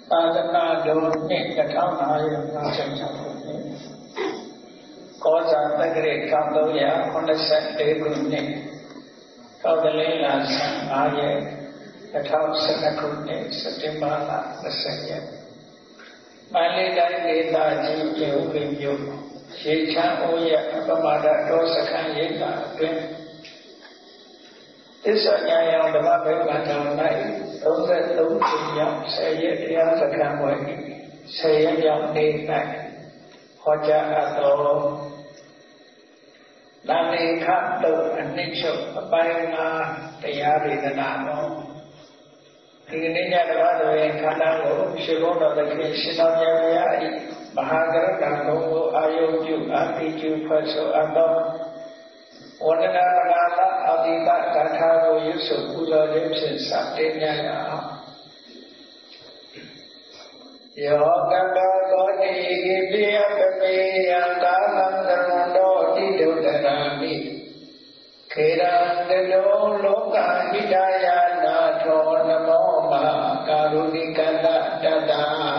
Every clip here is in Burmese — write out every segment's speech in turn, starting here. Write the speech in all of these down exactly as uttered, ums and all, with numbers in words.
သာသနာတော်နှစ်တစ်ထောင်၅ရာ၅၆ခုနှစ်ကောဇာတက္ကရာတစ်ထောင်သုံးရာခုနှစ်ဆယ်လေးခုနှစ်ကောက်တလင်းလဆန်း၅ရက်တစ်ထောင်၁၂ခုနှစ်စက်တင်ဘာလ၂၀ရက်မန္တလေးတိုင်းဒေသကြီးမြို့ပင်မြို့ရေချမ်းအိုးရပမာဒတော်စခန်းရိပ်သာအတွင်းသစ္စာဉာဏ်ရောင်ဓမ္မဗိမာန်တော်၌သုံးဆသုံးချိန်မြောက်ဆယ်ရက်တရားစခန်းဝယ်ဆယ်ရက်မြောက်နေ့၌ဟောကြားအပ်သောနာမေခတုတ်အနှစ်ချုပ်အပိုင်းငါတရားဒေသနာတော်ဒီကနေ့ညတပတ်တော်ရဲ့ခန္ဓာကိုရှင်ဘုန်းတော်သခင်ရှင်တော်မြတ်ဘုရား၏မဟာကရုဏာဂုဏ်ကိုအာယုပြုအပိကျူဖွဲ့ဆိုအပ်သောဝန္ဒနာပနာလအာတိပဂါထာကိုရွတ်ဆိုပူဇော်ခြင်းဖြင့်စတင်ကြရအောင်ယောကတသောတိပိယပပေယကာလံကရဏောတိဒုတရာမိခေရံတလုံးလောကဟိတယာနာထောနမောမကာရုဏိကတတတ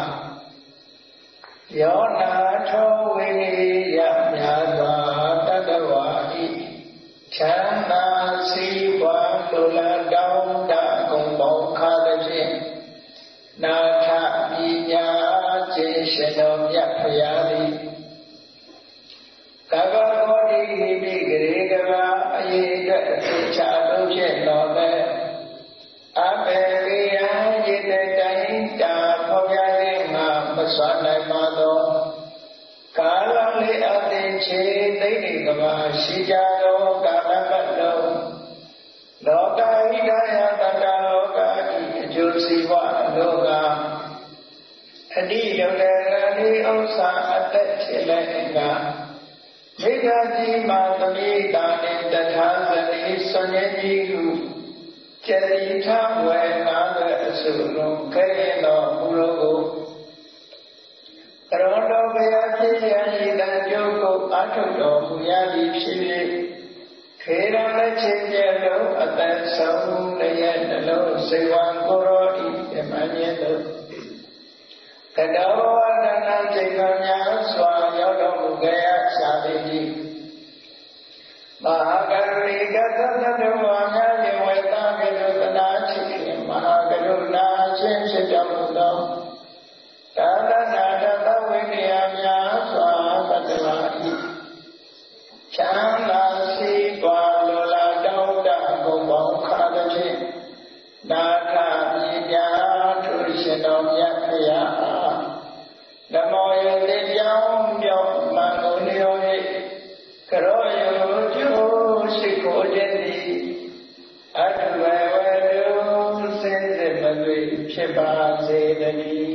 ယောနာထောဝိနိယမြာသာတတဝါဣချမ်းသာစီးပွားလူလာတောင်းတဂုံပေါင်းခါသည်ဖြင့်နာထပညာကျေရှင်တော်မြတ်ဖရာသည်ကဗ္ဗဂောတိဟိပိဂရေကဗအယေအတွက်အသိချလို့ဖြင့်တော်လည်းအဘေရိယံယတတိုင်းတာဖော်ပြခြင်းမှာမစွမ်းနိုင်ပါသောကာလလေးအသိချေသိတိကဘာရှိကြသောကာလပတ်လုံးလောကဟိတယတတလောကအကျိုးစီးပွားလောကအတိယုတ်တဲ့ဒီဥစ္စာအသက်ဖြစ်လည်းကမိဂတိမာသမိတာနှင့်တထာဇတိဆွန်ရဲ့ကြီးဟုကျတိထဝေနာတဲ့အစုလုံးခဲရင်တော်မူလို့ကိုကရောတော်ဘုရားဖြစ်ရန်ဤတန်ကျုပ်ကိုအာထုတော်မူရသည်ဖြစ်၍ခေရလက်ချင်းကျဲလို့အသက်ဆုံးလည်းနှလုံးစေဝံကိုရောဤဓမ္မညေတို့ကတောဝဒနာစိတ်တော်များစွာရောက်တော်မူကြရရှာသည်မဟာကရုဏိကသတ္တဝါများယဝေတာကရုဏာချစ်ခင်မဟာကရုဏာချင်းဖြစ်တော်မူသောသာသနာတော်ဝိနည်းများစွာသတ္တဝါဤချမ်းသာစီးပွားလိုလားတောင်းတဂုံပေါင်းခါသည်ဖြင့်နာထပညာထုရှင်တော်မြတ်ဖရာဓမ္မောယတိကြောင့်ပြောင်းမန်ကုန်လျော၏ကရောယောကျိုးရှိခိုးခြင်းသည်အတ္တဝေဝတုစင်စစ်မသွေဖြစ်ပါစေတည်း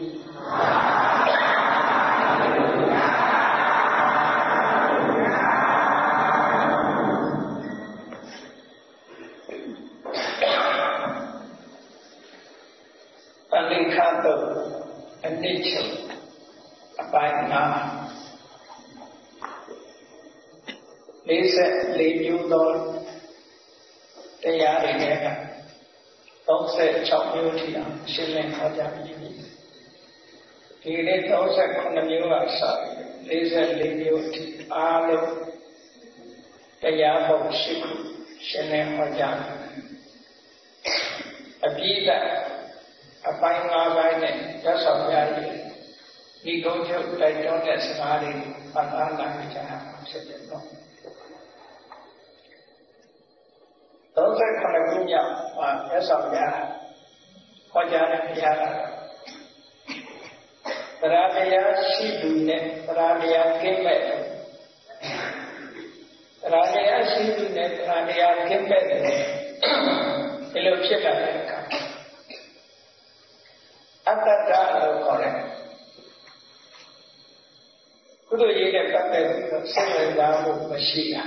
အနိခတုအနိချုပ်အပိုင်းငါလေးဆက်လေးမျိုးသောတရားတွေနဲ့ကသုံးဆယ်၆မျိုးထိအောင်ရှင်းလင်းဟောကြားပြီးပြီဒီနေ့သုံးဆယ်ခုနှစ်မျိုးကစပြီးလေးဆက်လေးမျိုးထိအားလုံးတရားပုံရှိခုရှင်းလင်းဟောကြားအပြည့်အပိုင်း၅ပိုင်းနဲ့ရသော်ပြရည်ဒီကုန်းချုပ်တိုက်တွန်းတဲ့စကားတွေပတ်သားလာကြတာဖြစ်တယ်နော်သုံးဆယ်ခုနှစ်ခုမြောက်မှာရသော်ပြဟောကြားတဲ့တရားကပရာတရားရှိသူနဲ့ပရာတရားကင်းမဲ့ပရာတရားရှိသူနဲ့ပရာတရားကင်းမဲ့တယ်ဒီလိုဖြစ်လာတဲ့အခါအတ္တတလို့ခေါ်တယ်ကုသိုလ်ရေးတဲ့ပတ်သက်ပြီးတော့စိတ်ဝင်စားမှုမရှိတာ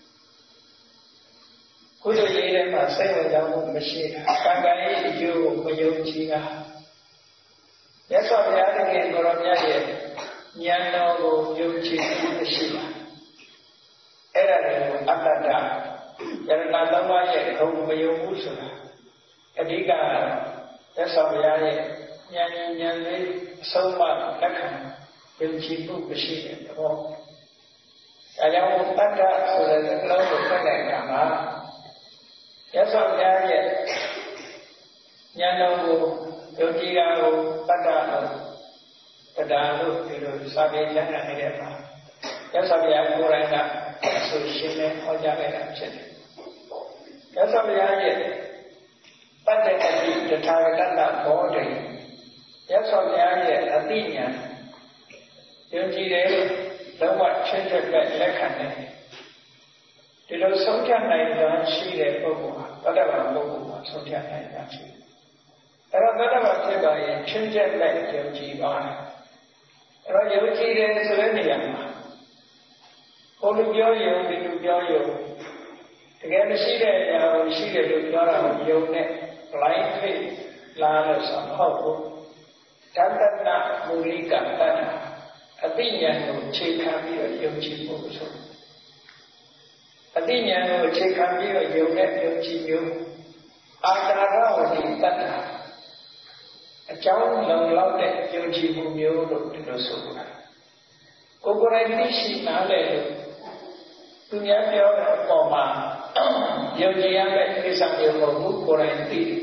ကုသိုလ်ရေးတဲ့မှာစိတ်ဝင်စားမှုမရှိတာကံကံရဲ့အကျိုးကိုမယုံကြည်တာမြတ်စွာဘုရားသခင်ကိုရောမြတ်ရဲ့ဉာဏ်တော်ကိုယုံကြည်မှုမရှိတာအဲ့ဒါကိုအတ္တတယရဏသုံးပါးရဲ့ဂုဏ်မယုံဘူးဆိုတာအဓိကမြတ်စွာဘုရားရဲ့ဉာဏ်ဉာဏ်လေးအဆုံးမလက်ခံယုံကြည်မှုမရှိတဲ့သဘောအဲကြောင့်တတ္တဆိုတဲ့စကားလုံးကိုဖတ်တဲ့အခါမှာရသော်များရဲ့ဉာဏ်တော်ကိုယုံကြည်တာကိုတတ္တလို့တရားလို့ဒီလိုစာပေကျမ်းဂန်နေတဲ့မှာရသော်ဘုရားကိုယ်တိုင်ကအဆိုရှင်းနဲ့ဟောကြားခဲ့တာဖြစ်တယ်ရသော်ဘုရားရဲ့ပတ္တကတိတထာဂတဘောဓိရသော်ဘုရားရဲ့အသိဉာဏ်ယုံကြည်တယ်လုံးဝချင်းချက်ပဲလက်ခံတယ်ဒီလိုဆုံးဖြတ်နိုင်တာရှိတဲ့ပုဂ္ဂိုလ်ဟာတတ္တဝါပုဂ္ဂိုလ်ဟာဆုံးဖြတ်နိုင်တာရှိတယ်အဲ့တော့တတ္တဝါဖြစ်ပါရင်ချင်းချက်ပဲယုံကြည်ပါအဲ့တော့ယုံကြည်တယ်ဆိုတဲ့နေရာမှာဟိုလူပြောယုံဒီလူပြောယုံတကယ်မရှိတဲ့အရာကိုရှိတယ်လို့ပြောတာကိုယုံနဲ့ blind faith လာလို့ဆိုတော့ဟုတ်ဘူးတတ္တနာမူလိကတ္တနာအသိဉာဏ်ကိုအခြေခံပြီးတော့ယုံကြည်ဖို့ဆိုအသိဉာဏ်ကိုအခြေခံပြီးတော့ယုံတဲ့ယုံကြည်မျိုးအာတာရဝတိတတ္တအကြောင်းလုံလောက်တဲ့ယုံကြည်မှုမျိုးလို့ဒီလိုဆိုတာကိုယ်ကိုယ်တိုင်သိရှိနားလည်လို့သူများပြောတဲ့အပေါ်မှာယုံကြည်ရမယ့်ကိစ္စမျိုးမဟုတ်ဘူးကိုယ်တိုင်သိတယ်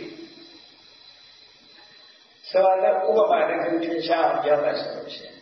ဆိုတော့ဥပမာတစ်ခုထင်ရှားအောင်ပြောမယ်ဆိုလို့ရှိရင်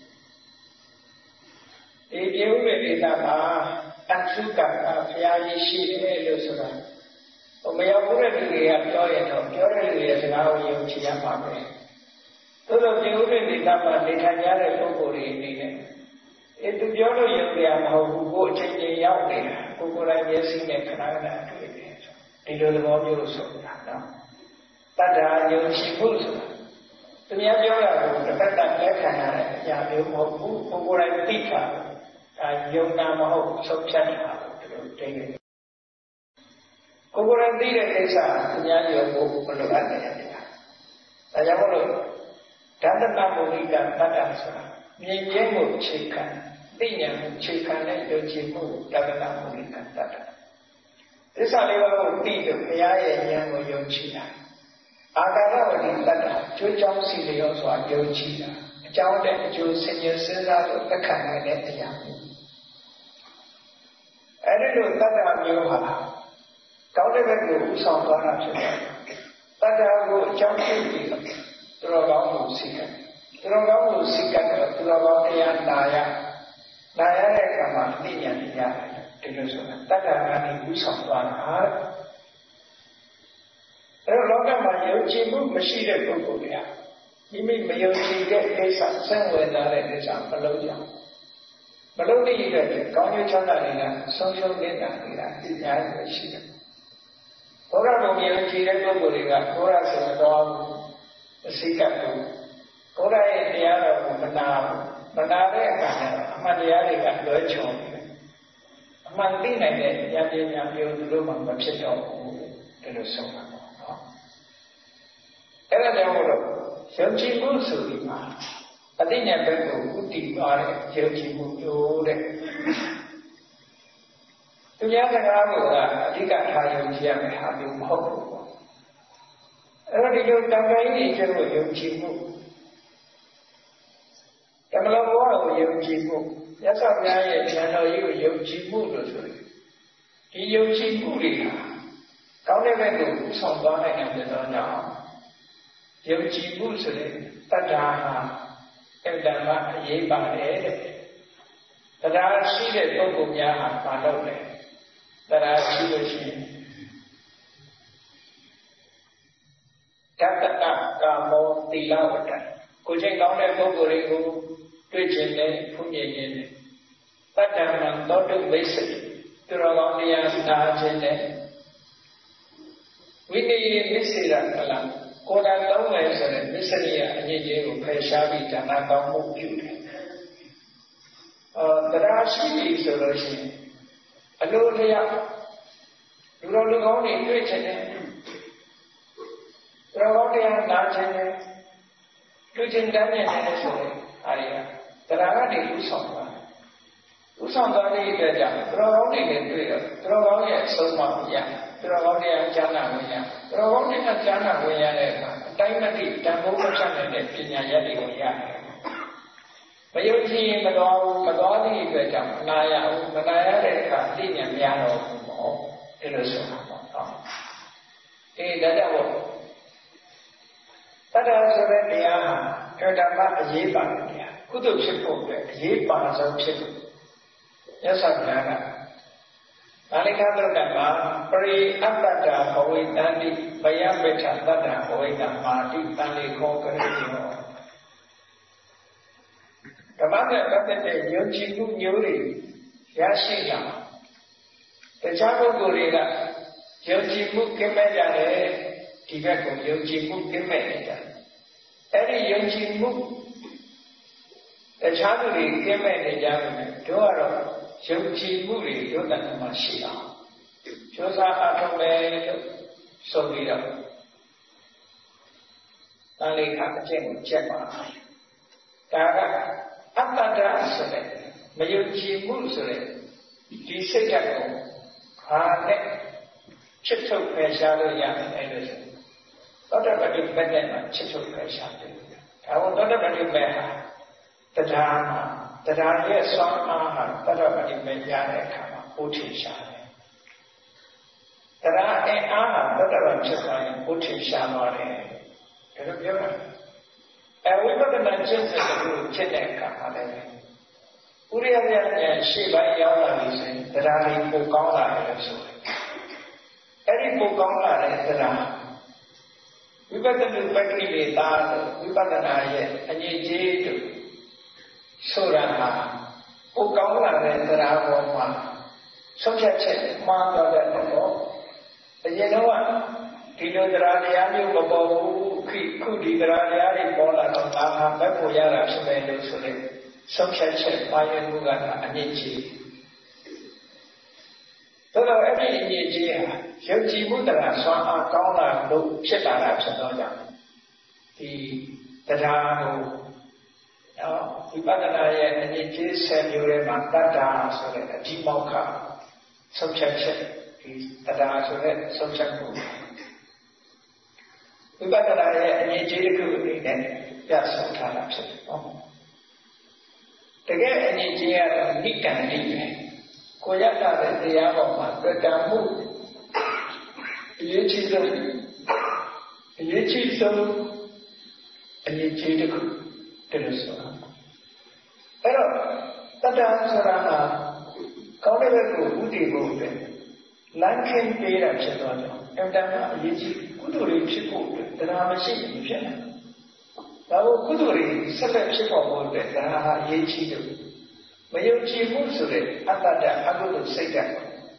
ဒီပြေဥပ္ပေဒေသမှာအသုကံကဘုရားကြီးရှိတယ်လို့ဆိုတာဟိုမရောက်ဘူးတဲ့လူတွေကပြောရင်တော့ပြောတဲ့လူရဲ့စကားကိုယုံကြည်ရမှာပဲသို့သောပြေဥပ္ပေဒေသမှာနေထိုင်ကြတဲ့ပုဂ္ဂိုလ်တွေအနေနဲ့အဲသူပြောလို့ယုံကြည်ရမှာမဟုတ်ဘူးကိုယ်အချိန်ချင်းရောက်နေတာကိုယ်ကိုယ်တိုင်မျက်စိနဲ့ခဏခဏတွေ့တယ်ဒီလိုသဘောမျိုးလို့ဆိုတာနော်တတ္တယုံကြည်ဖို့ဆိုတာသူများပြောတာကိုတစ်ဖက်ကလက်ခံရတဲ့အရာမျိုးမဟုတ်ဘူးကိုယ်ကိုယ်တိုင်သိတာအဲယုံနာမဟုတ်ဆုံးဖြတ်တာဒီလိုသိတယ်ကိုယ်ကိုယ်တိုင်သိတဲ့ကိစ္စသူများပြောဖို့မလိုအပ်တဲ့နေရာဒါကြောင့်မလို့ဓမ္မတမုလိကတတ္တဆိုတာမြင်မြင်ကိုအခြေခံသိဉာဏ်ကိုအခြေခံတဲ့ယုံကြည်မှုဓမ္မတမုလိကတတ္တသစ္စာလေးပါးကိုသိလို့ဘုရားရဲ့ဉာဏ်ကိုယုံကြည်တာအာကာရဝတိတတ္တကျိုးကြောင်းစီလျောစွာယုံကြည်တာအကြောင်းတဲ့အကျိုးဆင်ញင်စဉ်းစားလို့သက်ခံနိုင်တဲ့အရာမျိုးအဲ့ဒီလိုတတ္တမျိုးဟာကောင်းတဲ့ဘက်ကိုဥဆောင်သွားတာဖြစ်တယ်တတ္တကိုအကြောင်းပြုပြီးတော့သူတော်ကောင်းကိုစိတ်ကသူတော်ကောင်းကိုစိတ်ကတော့သူတော်ကောင်းတရားနာရနာရတဲ့အခါမှာသိဉာဏ်ရတယ်ဒီလိုဆိုတာတတ္တကနေဥဆောင်သွားတာအဲ့တော့လောကမှာယုံကြည်မှုမရှိတဲ့ပုဂ္ဂိုလ်တွေကမိမိမယုံကြည်တဲ့ကိစ္စဆန့်ဝင်လာတဲ့ကိစ္စမလုပ်ကြဘူးမလုပ်တဲ့အတွက်ကောင်းကျိုးချမ်းသာတွေကဆုံးရှုံးနေတာတွေကအများကြီးရှိတယ်ဘုရားဘုံယုံကြည်တဲ့ပုဂ္ဂိုလ်တွေကဘုရားဆိုတော့အစိကတ်ကိုဘုရားရဲ့တရားတော်ကိုမနာဘူးမနာတဲ့အခါကျတော့အမှန်တရားတွေကလွဲချော်နေတယ်အမှန်သိနိုင်တဲ့ဉာဏ်ပညာမျိုးသူတို့မှမဖြစ်တော့ဘူးဒီလိုဆုံးတာပေါ့နော်အဲ့ဒါကြောင့်မို့လို့ယုံကြည်မှုဆိုပြီးမှအသိဉာဏ်ဘက်ကိုဥတည်သွားတဲ့ယုံကြည်မှုမျိုးတဲ့သူများစကားကအဓိကထားယုံကြည်ရမယ့်ဟာမျိုးမဟုတ်ဘူးပေါ့အဲ့တော့ဒီလိုတံပိုင်ကြီးကျတော့ယုံကြည်မှုတမလောဘောကိုယုံကြည်မှုရသော်များရဲ့ဉာဏ်တော်ကြီးကိုယုံကြည်မှုလို့ဆိုရင်ဒီယုံကြည်မှုတွေဟာကောင်းတဲ့ဘက်ကိုဥဆောင်သွားနိုင်တဲ့ကြောင့်ယုံကြည်မှုဆိုတဲ့တတ္တာဟာအတ္တမအရေးပါတယ်တဲ့တရားရှိတဲ့ပုဂ္ဂိုလ်များဟာဘာလုပ်လဲတရားရှိလို့ရှိရင်တတ္တကာမောသီလဝတ္တကိုယ်ချင်းကောင်းတဲ့ပုဂ္ဂိုလ်တွေကိုတွေ့ခြင်းနဲ့ဖူးမြင်ခြင်းနဲ့တတ္တမံသောတုမိတ်ဆွေသူတော်ကောင်းတရားနာခြင်းနဲ့ဝိနည်းမစ္စေရကလကိုယ်တိုင်တောင်းမယ်ဆိုတဲ့မစ္စရိယအငြိအကျေးကိုဖယ်ရှားပြီးဒါနကောင်းမှုပြုတယ်။အော်တရားရှိပြီဆိုလို့ရှိရင်အလိုလျောက်လူတော်လူကောင်းတွေတွေ့ချင်တယ်။တော်ကောင်းတရားနာချင်တယ်။တွေ့ချင်တမ်းနေတယ်ဆိုရင်အားရတရားကနေဥဆောင်တာ။ဥဆောင်သွားတဲ့အတွက်ကြောင့်တော်ကောင်းတွေနဲ့တွေ့တော့တော်ကောင်းရဲ့အဆုံးအမရ။တော်ကောင်းတရားကြားနာဝင်ရတော်ကောင်းတရားကြားနာဝင်ရတဲ့အခါအတိုင်းမတိတန်ဖိုးမချနိုင်တဲ့ပညာရက်တွေကိုရတယ်မယုံကြည်ရင်မတော်ဘူးမတော်သည့်အတွက်ကြောင့်မနာရဘူးမနာရတဲ့အခါသိဉာဏ်မရတော့ဘူးပေါ့အဲ့လိုဆိုတာပေါ့နော်အေးဒါကြောင့်တတ္တဆိုတဲ့တရားဟာအတ္တမအရေးပါတဲ့တရားကုသိုလ်ဖြစ်ဖို့အတွက်အရေးပါဆုံးဖြစ်လို့မြတ်စွာဘုရားကမာလိကသုတ္တမှာပရိအတ္တတာဘဝိတန္တိဘယပိဋ္ဌတတ္တဘဝိတမာတိတန်လေခောကရေယောဓမ္မနဲ့ပတ်သက်တဲ့ယုံကြည်မှုမျိုးတွေရရှိကြမှာတခြားပုဂ္ဂိုလ်တွေကယုံကြည်မှုကင်းမဲ့ကြတယ်ဒီဘက်ကယုံကြည်မှုကင်းမဲ့နေကြတယ်အဲ့ဒီယုံကြည်မှုတခြားသူတွေကင်းမဲ့နေကြတယ်တို့ကတော့ယုံကြည်မှုတွေတို့တည်းမှာရှိအောင်ကျိုးစားအထောက်မယ်လို့ဆိုပြီးတော့တန်လေးခါအကျင့်ကိုချက်ပါဒါကအတ္တတရဆိုတဲ့မယုံကြည်မှုဆိုတဲ့ဒီစိတ်ဓာတ်ကိုခါနဲ့ချစ်ထုတ်ဖယ်ရှားလို့ရတယ်အဲ့လိုဆိုသောတပတိပတ္တမှာချစ်ထုတ်ဖယ်ရှားတယ်ဒါကိုသောတပတိမဲ့ဟာတရားမှာတရားရဲ့စွမ်းအားဟာသောတပတိမဲ့ရတဲ့အခါမှာဘုထင်ရှားတယ်တရားအင်အားဟာသောတပတိဖြစ်သွားရင်ဘုထင်ရှားသွားတယ်ဒါလိုပြောတာအဝိပဿနာကျင့်စဉ်ကိုဖြစ်တဲ့အခါမှာလည်းဥရိယပြဉာဏ်ရှေ့ပိုင်းရောက်လာပြီဆိုရင်တရားလေးပိုကောင်းလာတယ်လို့ဆိုတယ်အဲ့ဒီပိုကောင်းလာတဲ့တရားဝိပဿနာပဋိလေသာဝိပဿနာရဲ့အငြိကြီးတို့ဆိုတာဟာပိုကောင်းလာတဲ့တရားပေါ်မှာဆုံးဖြတ်ချက်မှားတော့တဲ့တော့အရင်တော့ဒီလိုတရားတရားမျိုးမပေါ်ဘူးခိခုဒီတရားတရားတွေပေါ်လာတော့ဒါဟာဘက်ကိုရတာဖြစ်မယ်လို့ဆိုတဲ့ဆုံးဖြတ်ချက်ပါရမှုကအငြိကြီးတော်တော်အဲ့ဒီအငြိကြီးဟာယုံကြည်မှုတရားဆွမ်းအားကောင်းလာလို့ဖြစ်လာတာဖြစ်တော့ကြောင့်ဒီတရားကိုနော်ဝိပဿနာရဲ့အငြိကြီးဆယ်မျိုးထဲမှာတတ္တာဆိုတဲ့အဓိမောက္ခဆုံးဖြတ်ချက်ဒီတရားဆိုတဲ့ဆုံးဖြတ်မှုဝိပဿနာရဲ့အငြိကြီးတစ်ခုအနေနဲ့ပြဆုံးထားတာဖြစ်တယ်နော်တကယ်အငြိကြီးကတော့နိကံတိပဲကိုရတာတဲ့တရားပေါ်မှာတွေ့တာမှုအရေးကြီးဆုံးအရေးကြီးဆုံးအငြိကြီးတစ်ခုတည်းလို့ဆိုတာအဲ့တော့တတ္တဆိုတာကကောင်းတဲ့ဘက်ကိုဥတည်ဖို့အတွက်လမ်းခင်းပေးတာဖြစ်သွားတယ်အတ္တကအရေးကြီးကုသိုလ်တွေဖြစ်ဖို့အတွက်တရားမရှိရင်ဖြစ်နိုင်ဒါကိုကုသိုလ်တွေဆက်လက်ဖြစ်ပေါ်ဖို့အတွက်တရားဟာအရေးကြီးတယ်မယုံကြည်မှုဆိုတဲ့အတ္တတအကုသိုလ်စိတ်ဓာတ်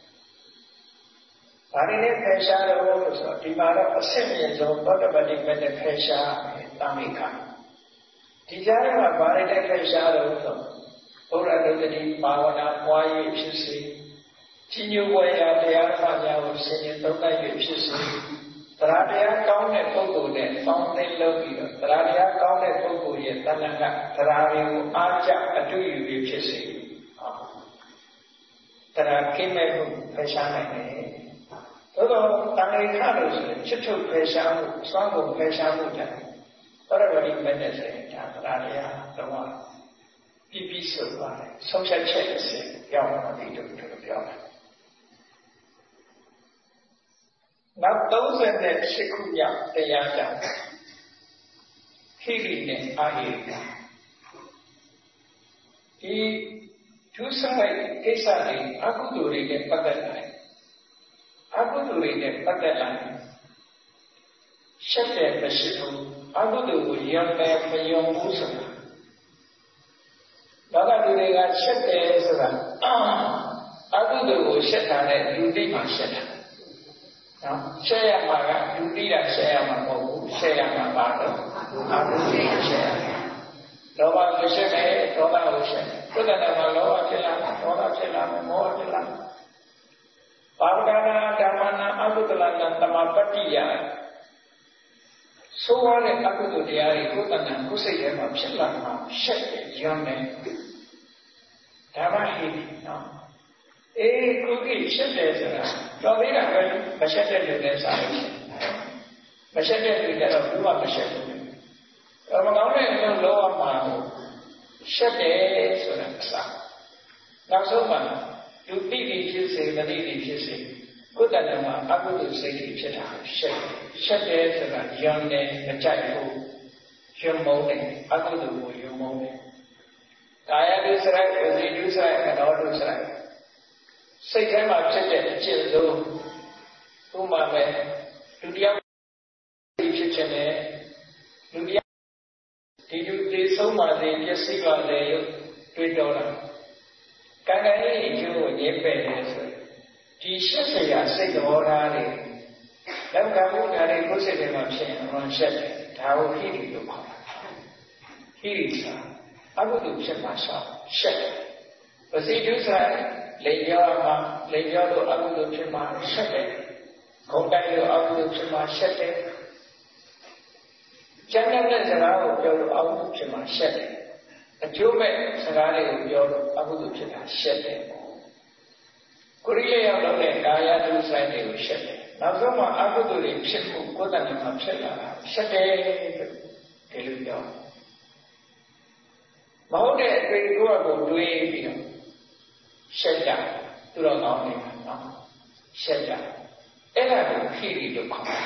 ဘာတွေနဲ့ဖယ်ရှားတော့လို့ဆိုတော့ဒီမှာတော့အစစ်မြင့်ဆုံးသောတပတိမဲ့နဲ့ဖယ်ရှားတာမိခဒီကြားထဲမှာဘာတွေနဲ့ဖယ်ရှားတော့ဆိုဘုရားတုတ္တိဘာဝနာပွားရေးဖြစ်စေကြီးညိုဝေရာတရားဓမ္မများကိုဆင်ញင်သုံးသပ်၍ဖြစ်စေတရားတရားကောင်းတဲ့ပုဂ္ဂိုလ်နဲ့ပေါင်းသိလုပ်ပြီးတော့တရားတရားကောင်းတဲ့ပုဂ္ဂိုလ်ရဲ့တဏ္ဍကတရားတွေကိုအားကျအတူယူပြီးဖြစ်စေတရားကင်းမဲ့မှုဖယ်ရှားနိုင်တယ်သို့တော့တဏှိခလို့ဆိုရင်ချစ်ထုတ်ဖယ်ရှားမှုစွမ်းကုန်ဖယ်ရှားမှုတဲ့ပရဝတိမဲ့တဲ့ဆိုရင်ဒါတရားတရားတော့ပြည့်ပြည့်စုံသွားတယ်ဆုံးဖြတ်ချက်အစစ်ရောက်တော့ဒီလိုပြောတယ်နောက်သုံးဆယ်နဲ့ရှစ်ခုမြောက်တရားကြောင့်ဟိရိနဲ့အာဟိရိဒီဒုစရိုက်ကိစ္စတွေအကုသိုလ်တွေနဲ့ပတ်သက်လာတယ်အကုသိုလ်တွေနဲ့ပတ်သက်လာတယ်ရှက်တဲ့မရှိဘူးအကုသိုလ်ကိုယံတယ်မယုံဘူးဆိုတာဒါကလူတွေကရှက်တယ်ဆိုတာအကုသိုလ်ကိုရှက်တာနဲ့လူသိမှရှက်တာနော်ရှက်ရမှာကလူသိတာရှက်ရမှာမဟုတ်ဘူးရှက်ရမှာပါတော့အကုသိုလ်ကိုရှက်ရတယ်လောဘကိုရှက်တယ်ဒေါသကိုရှက်တယ်ဘုဒ္ဓနာမှာလောဘဖြစ်လာတယ်ဒေါသဖြစ်လာတယ်မောဟဖြစ်လာတယ်ပါဝကနာဓမ္မနာအကုသလနာတမပတ္တိယဆိုရတဲ့အကုသိုလ်တရားတွေကိုတဏ္ဍာကိုယ်စိတ်ထဲမှာဖြစ်လာမှာရှက်တယ်ယံတယ်ဒါမှဟိနော်အေးခုကိရှက်တယ်ဆိုတာတော်သေးတာပဲမရှက်တဲ့လူနဲ့စားလို့ရှိရင်မရှက်တဲ့လူကြတော့ဘူးမှမရှက်ဘူးအဲမကောင်းတဲ့အလုပ်လုပ်ရမှာကိုရှက်တယ်ဆိုတာအစနောက်ဆုံးမှလူတိတိဖြစ်စေမတိတိဖြစ်စေကိုယ်တဏ္ဍာမှာအကုသိုလ်စိတ်ကြီးဖြစ်တာရှက်ရှက်တယ်ဆိုတာယွန်းတယ်မကြိုက်ဘူးယွန်းမုန်းတယ်အကုသိုလ်ကိုယွန်းမုန်းတယ်ကာယဒုစရိုက်ဝစီဒုစရိုက်မနောဒုစရိုက်စိတ်ထဲမှာဖြစ်တဲ့အကျင့်ဆုံးဥပမာပဲလူတယောက်ဖြစ်ခြင်းနဲ့လူတယောက်ဒီလူသေးဆုံးပါစေပျက်စီးပါစေတွေးတော်တာကံကံလေးအကျိုးကိုညှင်းပယ်တယ်ဆိုဒီရှက်စရာစိတ်တော်ထားတွေလောကဘုရားတွေကိုယ်စိတ်ထဲမှာဖြစ်ရင်အမှန်ရှက်တယ်ဒါကိုဟိရိလို့ခေါ်တာဟိရိစာအကုသိုလ်ဖြစ်မှာရှောက်ရှက်တယ်ဝစီဒုစရိုက်လေပြောမှာလေပြောလို့အကုသိုလ်ဖြစ်မှာရှက်တယ်ဂုဏ်တိုင်းလို့အကုသိုလ်ဖြစ်မှာရှက်တယ်ကျမ်းတဲ့စကားကိုပြောလို့အကုသိုလ်ဖြစ်မှာရှက်တယ်အကျိုးမဲ့စကားတွေကိုပြောလို့အကုသိုလ်ဖြစ်တာရှက်တယ်ကိုရိယရောက်တဲ့ကာယဒုစရိုက်တွေကိုရှက်တယ်နောက်ဆုံးမှအကုသိုလ်တွေဖြစ်မှုကိုယ်တဏ္ဍာမှာဖြစ်လာတာရှက်တယ်ဒီလိုပြောမဟုတ်တဲ့အတွေ့အကြုံကိုတွေးပြီးတော့ရှက်ကြသူတော်ကောင်းနေတာနော်ရှက်ကြအဲ့ဒါကိုခိရိလို့ခေါ်တယ်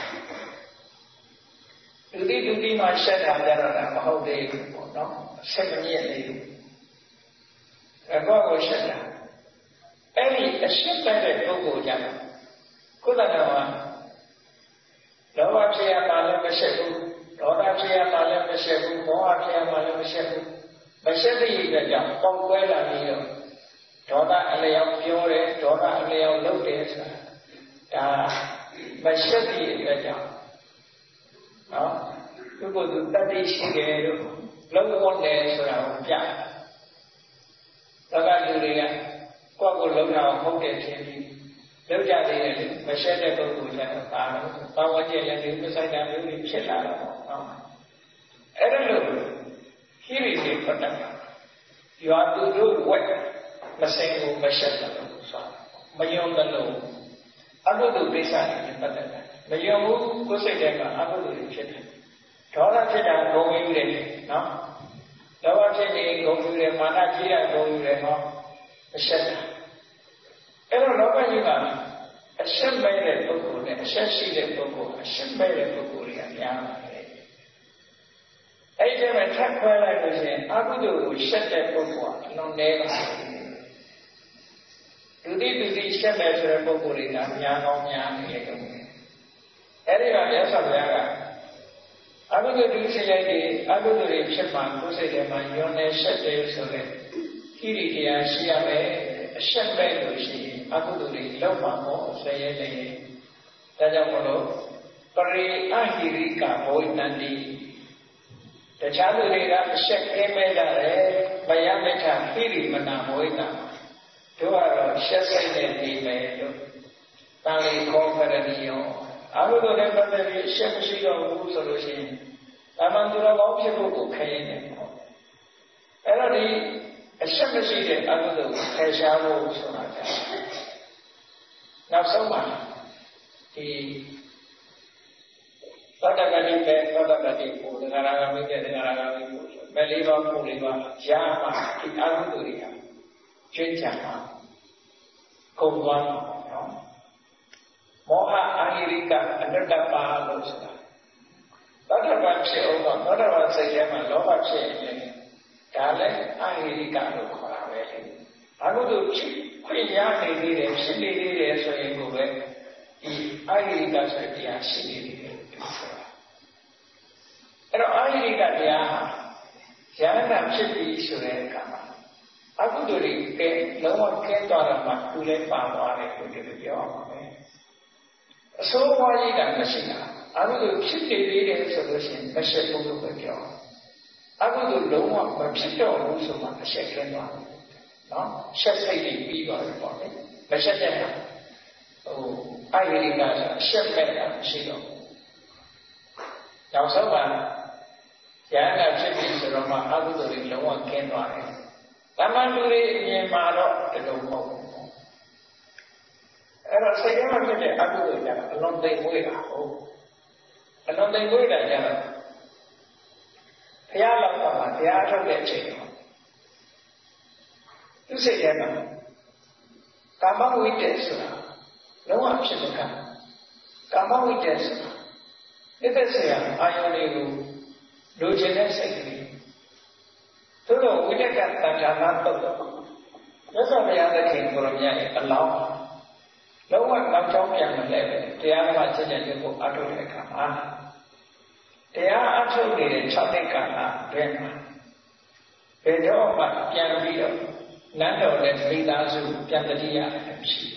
လူတိလူတိမှာရှက်တာကြတော့မဟုတ်သေးဘူးပေါ့နော်ဆက်မမြင့်သေးဘူးအကောကိုရှက်တာအဲ့ဒီအရှက်တဲ့ပုဂ္ဂိုလ်ကြတော့ကိုယ်တဏ္ဍာမှာလောဘဖြစ်ရမှာလည်းမရှက်ဘူးဒေါသဖြစ်ရမှာလည်းမရှက်ဘူးမောဟဖြစ်ရမှာလည်းမရှက်ဘူးမရှက်တဲ့အတွက်ကြောင့်ပေါက်ကွဲလာပြီးတော့ဒေါသအလျောက်ပြောတယ်ဒေါသအလျောက်လုပ်တယ်ဆိုတာဒါမရှက်တဲ့အတွက်ကြောင့်နော်သူကသူတတိရှိတယ်လို့လုံးဝတယ်ဆိုတာကိုပြတယ်ဒါကလူတွေကကိုယ့်ကိုလုံးတာဟုတ်တယ်ထင်ပြီးလောက်ကြသေးတယ်လေမရှက်တဲ့ပုဂ္ဂိုလ်လည်းပါတော့ဘာဝကျက်လည်းဒီမဆိုင်တာမျိုးတွေဖြစ်လာတော့နော်အဲ့ဒါလို့ဟိရိတွေပတ်တာရွာသူတို့ဝက်မဆိုင်ဘူးမရှက်တယ်လို့ဆိုတာမယုံတယ်လို့အကုသိုလ်ကိစ္စတွေပတ်တယ်မယုံဘူးကိုယ်စိတ်ထဲမှာအကုသိုလ်တွေဖြစ်တယ်ဒေါသဖြစ်တာဂုဏ်ယူတယ်နော်ဒေါသဖြစ်နေဂုဏ်ယူတယ်မာနကြီးတာဂုဏ်ယူတယ်နော်အရှက်တာအဲ့တော့လောကကြီးမှာအရှက်မဲ့တဲ့ပုဂ္ဂိုလ်နဲ့အရှက်ရှိတဲ့ပုဂ္ဂိုလ်အရှက်မဲ့တဲ့ပုဂ္ဂိုလ်တွေကများပါတယ်အဲ့ဒီမှာထပ်ခွဲလိုက်လို့ရှိရင်အကုသိုလ်ကိုရှက်တဲ့ပုဂ္ဂိုလ်ကအလုံးနည်းပါတယ်လူတိလူတိရှက်မဲ့ဆိုတဲ့ပုဂ္ဂိုလ်တွေကများကောင်းများနေတယ်လို့အဲ့ဒီမှာမြတ်စွာဘုရားကအကုသိုလ်ဒုစရိုက်တွေအကုသိုလ်တွေဖြစ်မှကိုယ်စိတ်ထဲမှာယွန်းနေရှက်တယ်ဆိုတဲ့ဟိရိတရားရှိရမယ်အရှက်မဲ့လို့ရှိရင်အကုသိုလ်တွေလောက်မှာပေါ့ဆွေရဲနေဒါကြောင့်မလို့ပရိအဟိရိကဘောဓန္တိတခြားသူတွေကအရှက်ကင်းမဲ့ကြတယ်မယမထဟိရိမနာဘောဓနာတို့ကတော့ရှက်စိတ်နဲ့နေမယ်လို့တာလီခောပရဏီယောအကုသိုလ်နဲ့ပတ်သက်ပြီးရှက်မရှိတော့ဘူးဆိုလို့ရှိရင်တာမန်သူတော်ကောင်းဖြစ်ဖို့ကိုခရင်နေပေါ့အဲ့တော့ဒီအရှက်မရှိတဲ့အကုသိုလ်ကိုဖယ်ရှားဖို့ဆိုတာကနောက်ဆုံးမှာဒီသောတပတိပဲသောတပတိကိုဒဂရဂမိတဲ့ဒဂရဂမိကိုမလေးပါဖို့လေးပါရာမှာဒီအကုသိုလ်တွေကကျွင်းချမှာကုန်သွားမှာနော်မောဟအာဟိရိကအနတ္တပါလို့ဆိုတာသောတပန်ဖြစ်အောင်တော့သောတပန်စိတ်ထဲမှာလောဘဖြစ်ရင်ဒါလည်းအာဟိရိကလို့ခေါ်တာပဲလေအကုသိုလ်ဖြစ်ခွင့်ရနေသေးတယ်ဖြစ်နေသေးတယ်ဆိုရင်ကိုပဲဒီအာဟိရိကဆိုတဲ့တရားရှိနေသေးတယ်ဆိုတာအဲ့တော့အာဟိရိကတရားဟာဉာဏ်ကဖြစ်ပြီးဆိုတဲ့အခါမှာအကုသိုလ်တွေကလုံးဝကဲသွားတာမှသူလည်းပါသွားတယ်လို့ဒီလိုပြောအောင်ပဲအစိုးရကြီးကမရှိတာအကုသိုလ်ဖြစ်နေသေးတယ်ဆိုလို့ရှိရင်မရှိဘူးလို့ပဲပြောအကုသိုလ်လုံးဝမဖြစ်တော့ဘူးဆိုမှအရှက်ကင်းသွားတယ်နော်ရှက်စိတ်ကြီးပြီးသွားတယ်ပေါ့လေမရှက်တဲ့ဟိုအာဟိရိကဆိုအရှက်မဲ့တာမရှိတော့ဘူးနောက်ဆုံးမှာဉာဏ်ကဖြစ်ပြီးဆိုတော့မှအကုသိုလ်တွေလုံးဝကင်းသွားတယ်တမန်လူတွေအမြင်မှာတော့ဒီလိုမဟုတ်ဘူးအဲ့တော့စိတ်ထဲမှာဖြစ်တဲ့အကုသိုလ်ကအလုံးသိမ့်မွေးတာဟုတ်အလုံးသိမ့်ကိုတာကြတော့ဘုရားလောက်တော့တရားထုတ်တဲ့အချိန်မှာသူစိတ်ထဲမှာကာမဝိတ္တဆိုတာလုံးဝဖြစ်မခံကာမဝိတ္တဆိုတာဒီသက်ဆရာအာယုန်တွေကိုလိုချင်တဲ့စိတ်ကလေးသို့တော့ဝိတ္တကတဏ္ဍာနာတော့မြတ်စွာဘုရားသခင်ကိုရမြတ်ရဲ့အလောင်းလုံးဝနောက်ကျောင်းပြန်မလဲပဲတရားဓမ္မချက်ချက်တွေကိုအထုတ်တဲ့အခါမှာတရားအထုတ်နေတဲ့၆နှစ်ကာလအတွင်းမှာဘယ်တော့မှပြန်ပြီးတော့နန်းတော်နဲ့မိသားစုပြန်တတိယမရှိ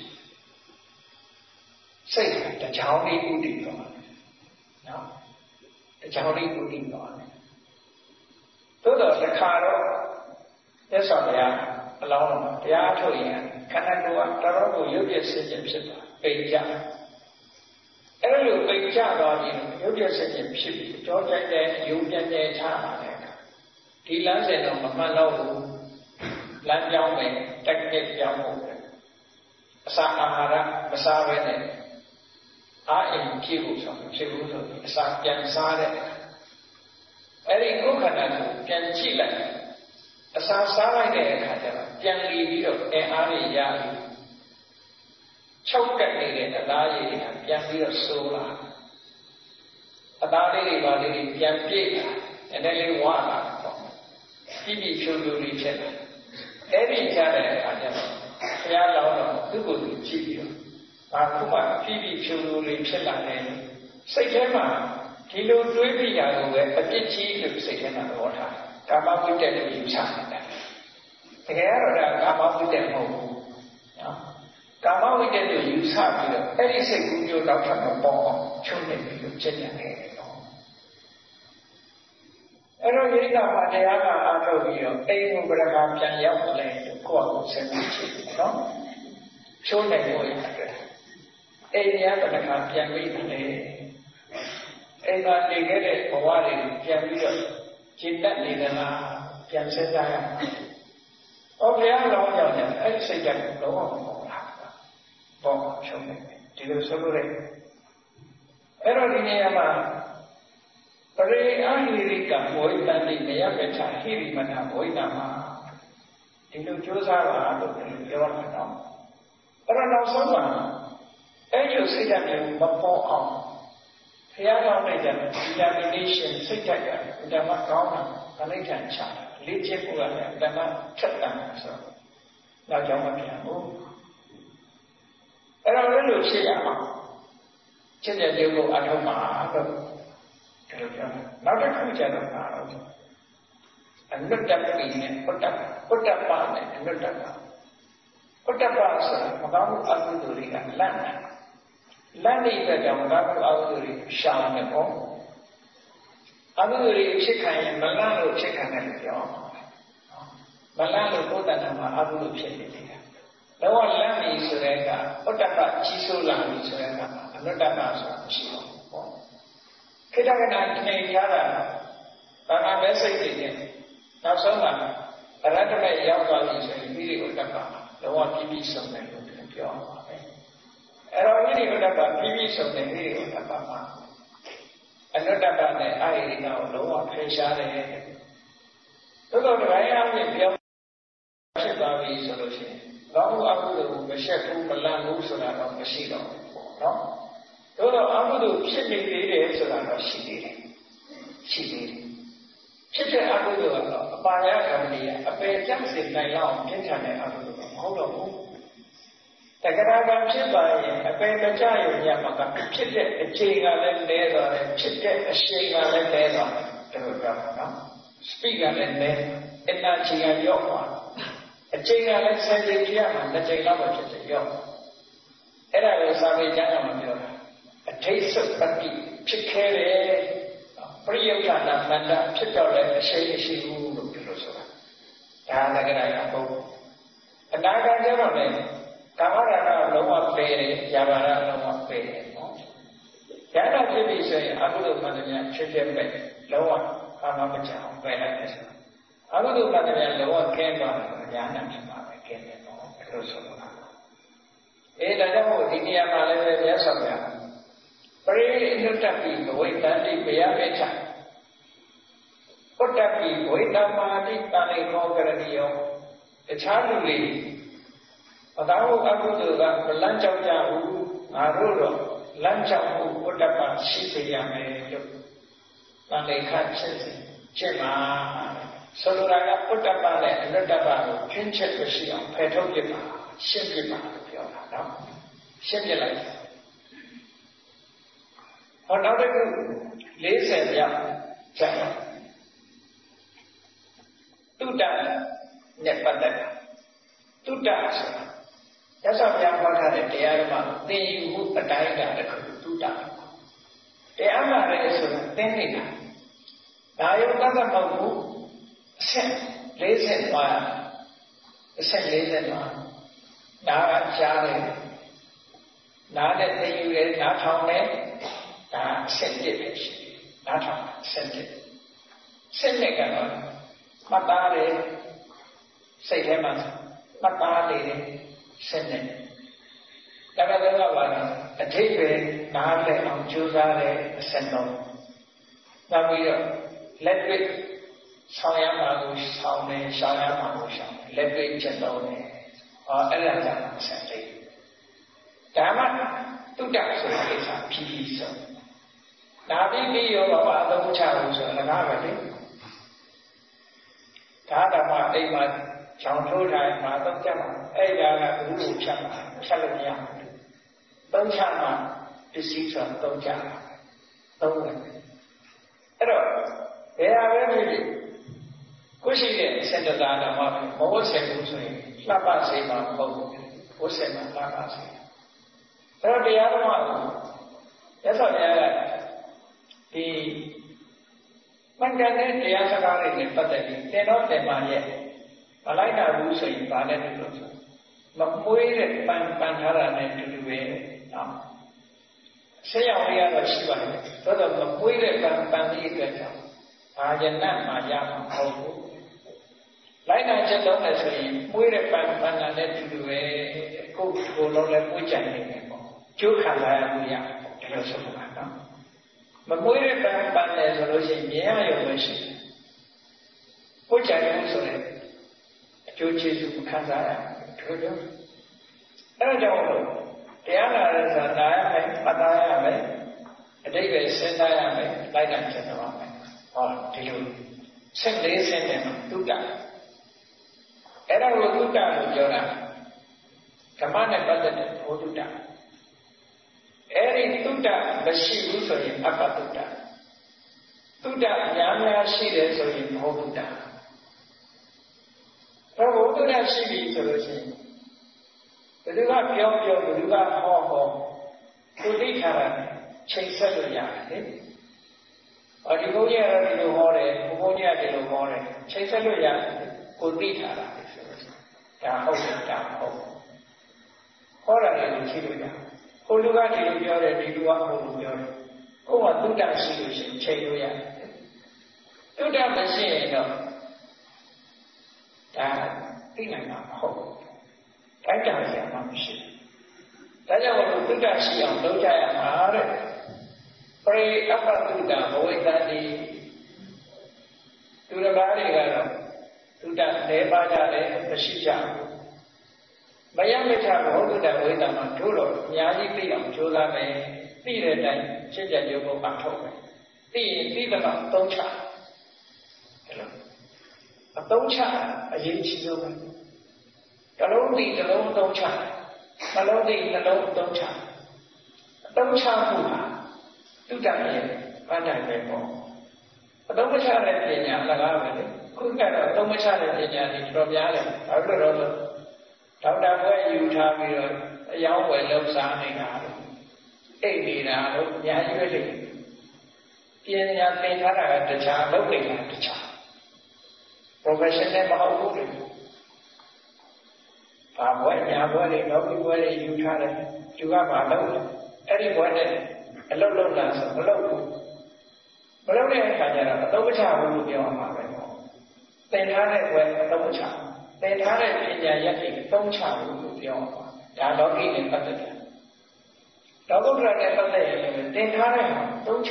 စိတ်တကြောင်လေးဥတည်တော့နော်တကြောင်လေးဥတည်တော့သို့တော့တစ်ခါတော့မြတ်စွာဘုရားအလောင်းတော်တရားထုတ်ရင်ခန္ဓာကိုယ်ကတော်တော်ကိုရုပ်ပြည့်စင်ကြယ်ဖြစ်သွားပိတ်ကြအဲ့လိုပိတ်ကြသွားပြီးရုပ်ပြည့်စင်ကြယ်ဖြစ်ပြီးကြောကြိုက်တဲ့ရုပ်ပြည့်တဲ့ချပါတဲ့ဒီလမ်းစဉ်တော့မမှန်တော့ဘူးလမ်းကြောင်းပဲတက်တက်ကြောင်းဖို့အစာအာဟာရမစားဘဲနဲ့အာအိမ်ဖြစ်ဖို့ဆိုဖြစ်ဖို့ဆိုအစာပြန်စားတဲ့အဲ့ဒီကိုယ်ခန္ဓာကိုပြန်ကြည့်လိုက်အစာစားလိုက်တဲ့အခါကျတော့ပြန်လီပြီးတော့အင်အားတွေရပြီးချုပ်တက်နေတဲ့အသားရည်တွေပြန်ပြီးတော့ဆိုးလာအသားလေးတွေပါလေးတွေပြန်ပြည့်လာအဲ့ဒါလေးဝါလာတော့ပြီးပြီးဖြိုးဖြိုးလေးဖြစ်လာအဲ့ဒီကြတဲ့အခါကျတော့ဘုရားလောင်းတော့သူ့ကိုယ်သူကြည့်ပြီးတော့ဘာခုမှပြီးပြီးဖြိုးဖြိုးလေးဖြစ်လာတယ်စိတ်ထဲမှာဒီလိုတွေးပြီးရတော့ပဲအပြစ်ကြီးလို့စိတ်ထဲမှာသဘောထားကာမဝိတ္တလို့ယူဆနေတာတကယ်တော့ဒါကာမဝိတ္တမဟုတ်ဘူးနော်ကာမဝိတ္တလို့ယူဆပြီးတော့အဲ့ဒီစိတ်ကူးမျိုးတော့ထပ်မပေါ်အောင်ချုပ်နေပြီလို့ဖြစ်နေတယ်နော်အဲ့တော့ဒီကမှာတရားကအားထုတ်ပြီးတော့အိမ်ကိုပရကပြန်ရောက်လာတယ်ကိုယ့်အကိုစဉ်းစားကြည့်နော်ချိုးနေလို့ရတယ်အိမ်ရပရကပြန်ပြီးတယ်အိမ်မှာနေခဲ့တဲ့ဘဝတွေပြန်ပြီးတော့ကျင့်တတ်နေသလားပြန်စဉ်းစားရအောင်။အော်ဘုရားလောင်းကြောင့်လည်းအဲ့ဒီစိတ်ဓာတ်ကိုလုံးဝမပေါ်လာဘူး။ပေါ်အောင်ချုပ်နေတယ်ဒီလိုဆိုလို့ရတယ်။အဲ့တော့ဒီနေရာမှာပရိအာဟိရိကဝိတ္တတိမယပ္ပချဟိရိမထဝိတ္တမှာဒီလိုကြိုးစားပါလို့ပြောတာတော့အဲ့တော့နောက်ဆုံးမှာအဲ့ဒီစိတ်ဓာတ်ကိုမပေါ်အောင်ဘုရားကောင်းတဲ့ determination စိတ်ဓာတ်ကဓမ္မကောင်းတာခဏခံချလေ့ကျင့်ဖို့ရတယ်ဓမ္မထက်တန်ဆိုတော့နောက်ကြောင်းမပြန်ဘူးအဲ့တော့လည်းလို့ဖြစ်ရအောင်ချက်ချက်လေးကိုအထောက်ပါတော့ဒီလိုပြောနောက်တစ်ခုကျတော့ပါတော့အနုတ္တပိနဲ့ပုတ္တပုတ္တပါနဲ့အနုတ္တပါပုတ္တပါဆိုတာမကောင်းမှုအကုသိုလ်တွေကလန့်တယ်လမ်းနေပဲကြောင့်ငါတို့အကုသိုလ်တွေရှောင်နေပေါ့အကုသိုလ်တွေဖြစ်ခံရင်မလန့်လို့ဖြစ်ခံတယ်လို့ပြောမလန့်လို့ဘုဒ္ဓနာမှာအကုသိုလ်ဖြစ်နေတယ်လောကလမ်းနေဆိုတဲ့ကဥဒ္ဒပကြီးစိုးလာပြီဆိုတဲ့ကအနုတ္တပဆိုတာမရှိဘူးပေါ့ခိတ္တကနာနေကြတာဘာမှပဲစိတ်တွေနဲ့နောက်ဆုံးမှာအရဟတမေရောက်သွားပြီဆိုရင်ဒီလိုဥဒ္ဒပလောကပြည့်ပြည့်စုံတယ်လို့ပြောပါမယ်အဲ့တော့ဒီဥဒ္ဒပပြည့်ပြည့်စုံတဲ့ဒီဥဒ္ဒပမှာအနုတ္တပနဲ့အာရိဏကိုလုံးဝဖယ်ရှားတယ်သို့တော့တရားအဖြစ်ပြောဖြစ်သွားပြီဆိုလို့ရှိရင်ကောင်းမှုအကုသိုလ်ကိုမရှက်ဘူးမလန့်ဘူးဆိုတာတော့မရှိတော့ဘူးပေါ့နော်သို့တော့အကုသိုလ်ဖြစ်နေသေးတယ်ဆိုတာတော့ရှိသေးတယ်ရှိသေးတယ်ဖြစ်တဲ့အကုသိုလ်ကတော့အပါယကံတွေအပယ်ကျစေနိုင်လောက်ပြင်းထန်တဲ့အကုသိုလ်ကမဟုတ်တော့ဘူးတက္ကရာကံဖြစ်ပါရင်အပယ်မကျရုံညမှာကဖြစ်တဲ့အချိန်ကလည်းလဲသွားတယ်ဖြစ်တဲ့အချိန်ကလည်းလဲသွားတယ်ဒါလိုပြောတာနော်စပိကလည်းလဲအနာချီကရော့သွားအချိန်ကလည်းဆယ်ကြိမ်ပြရမှာတစ်ကြိမ်လောက်ပဲဖြစ်တယ်ရောအဲ့ဒါကိုစာပေကျမ်းမှာပြောတာအထိတ်ဆုတ်ပတိဖြစ်ခဲ့တယ်ပရိယုဒ္ဓနာမန္တဖြစ်တော့လည်းအရှိမရှိဘူးလို့ပြောလို့ဆိုတာဒါသက္ကရာကပုံအနာဂတ်ကျတော့လည်းကာမရာဂလုံးဝပယ်တယ်ယာဘာရလုံးဝပယ်တယ်နော်ဉာဏ်တော်ဖြစ်ပြီဆိုရင်အကုသိုလ်မှန်တယ်များဖြစ်ဖြစ်ပဲလုံးဝကာမပကြအောင်ပယ်လိုက်တယ်ဆိုတာအကုသိုလ်မှန်တယ်လုံးဝကဲသွားတယ်ဉာဏ်နဲ့ဖြစ်ပါပဲကဲတယ်နော်ဘယ်လိုဆိုလို့လဲအေးဒါကြောင့်မို့ဒီနေရာမှာလည်းပဲမြတ်စွာဘုရားပ Pray in the tapi boy tadi biar beca. Tapi boy tamati tani kau kerja. Kecalu ni. Tahu aku tu kan lancar jauh, ngaruh lancar aku dapat sisi yang itu. Tani kan sisi, cuma seluruh aku dapat le, dapat kunci bersih, petrol kita, sih kita, tiada, sih lagi. Orang itu lesen yang jangan, tu dah nyepadan, tu dah sah. Jasa yang pada dia rumah, tiup pedai dah tu dah. Dia mana lesen, tinggi dah. Nah, yang kata mahu, sen, lesen mana, sen lesen mana, nak cari, nak ada tiup, nak tahu ni. Dah senjata bersih, dah tahu senjata. Senjata kan, mata le, saya mana, mata le, senjata. Kadang-kadang apa? Adik nak le, orang jual le, senjata. Nabi lebih saya mahu sahaja, saya mahu sahaja, lebih jatuh ni, ah, Allah jangan senjata. Kamu tu dah sebagai sahaja. Nabi dia bawa ada ucapan soal apa ni? Kada mak iman, contoh dah mak tu cakap, eh jangan guru cakap, salahnya. Tahu cakap, decision tahu cakap, tahu. Terus, dia apa ni? Kusi ni sendiri mak, mau sebu sih, lapa sih mak mau, kusi mak lapa sih. Terus dia mak, ya soalnya. Di mana dia sekarang ini pada ini, tenor tema ye, malai dah rusai pada itu, mempunyai pan-panharan itu dua, saya orang yang siapa, kalau mempunyai pan-pan itu saja, aja nak macam apa, lain aja dong asli, mempunyai pan-panan itu dua, kau kalau lepas hujan ini, juga lah yang terus semua. Mempunyai pan-pan solusi dia yang mesti. Hujan itu sudah, cuci itu bukan saya, betul. Ada jauh, dia ada saya, ada saya, ada juga saya, lain dan semua. Oh, tidur. Sendiri sendiri, tugas. Ada orang tugas berjalan. Kemana pada tugas? Eri tudak bersih usai apa tudak? Tudak nyamnya sih usai mau tudak. Kalau tudak sih usai, kedua pion-pion, kedua hong-hong, tudik karan, cengsa tu ya, ni. Adi punya ada di luar, punya di luar, cengsa tu ya, tudik karan, dah hong, dah hong. Orang itu sih ya. Kalau kan di luar di luar kalau luar, kau tu dah sih cekul ya, tu dah bersih no, dah tinggal nak, kan jangan yang manusia. Tapi kalau tu dah sih yang tu jangan ada, peri apa tu dah boleh tadi, tu dah balik kan, tu dah lepas dah bersih jauh. Bayang macam apa dah boleh dalam dulu, nyari tiang jualan ni, tiada dan sejak jauh bantu, ti tidak nak tongcat, tongcat aja cium, kalau ti kalau tongcat, kalau ti kalau tongcat, tongcat pun, tu dah ni ada memang, tongcat ni dia laga ni, kau kata tongcat ni dia ni problem ni, ada orang. Tahu dah boleh yuta bila yang boleh lepas ni dah, eh ni dah, yang itu ni, dia yang tinggal ada cah, lebih ada cah, profesional mahu ni, apa boleh, yang boleh, lebih boleh yuta ni, juga mahu, ini boleh, lalu lalu langsung, lalu, lalu ni kerja, tahu cah boleh dia mahu, tinggal ni boleh tahu cah. Tapi ada yang yang yang tongcat itu dia, dah lagi ni kata dia. လောကုတ္တရာနဲ့ပတ်သက်ရင်တင်ထားတဲ့ဟာသုံးချ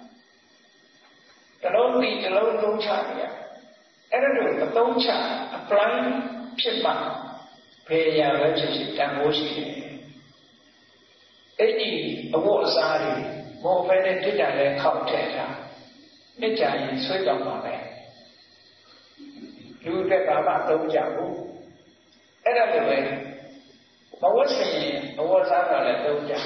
တလုံးပြီးတလုံးသုံးချနေရအဲ့ဒါတို့အသုံးချ apply ဖြစ်မှဘယ်ရာပဲဖြစ်ဖြစ်တန်ဖိုးရှိတယ်အဲ့ဒီအဝတ်အစားတွေမော်ဖဲနဲ့တိတ္တလည်းခောက်ထည့်တာနှစ်ကြရင်ဆွေးတော့မှာပဲလူတွေကဘာမှသုံးကြဘူးအဲ့ဒါလိုပဲမဝတ်ဆင်ရင်အဝတ်စားတာလည်းသုံးကြ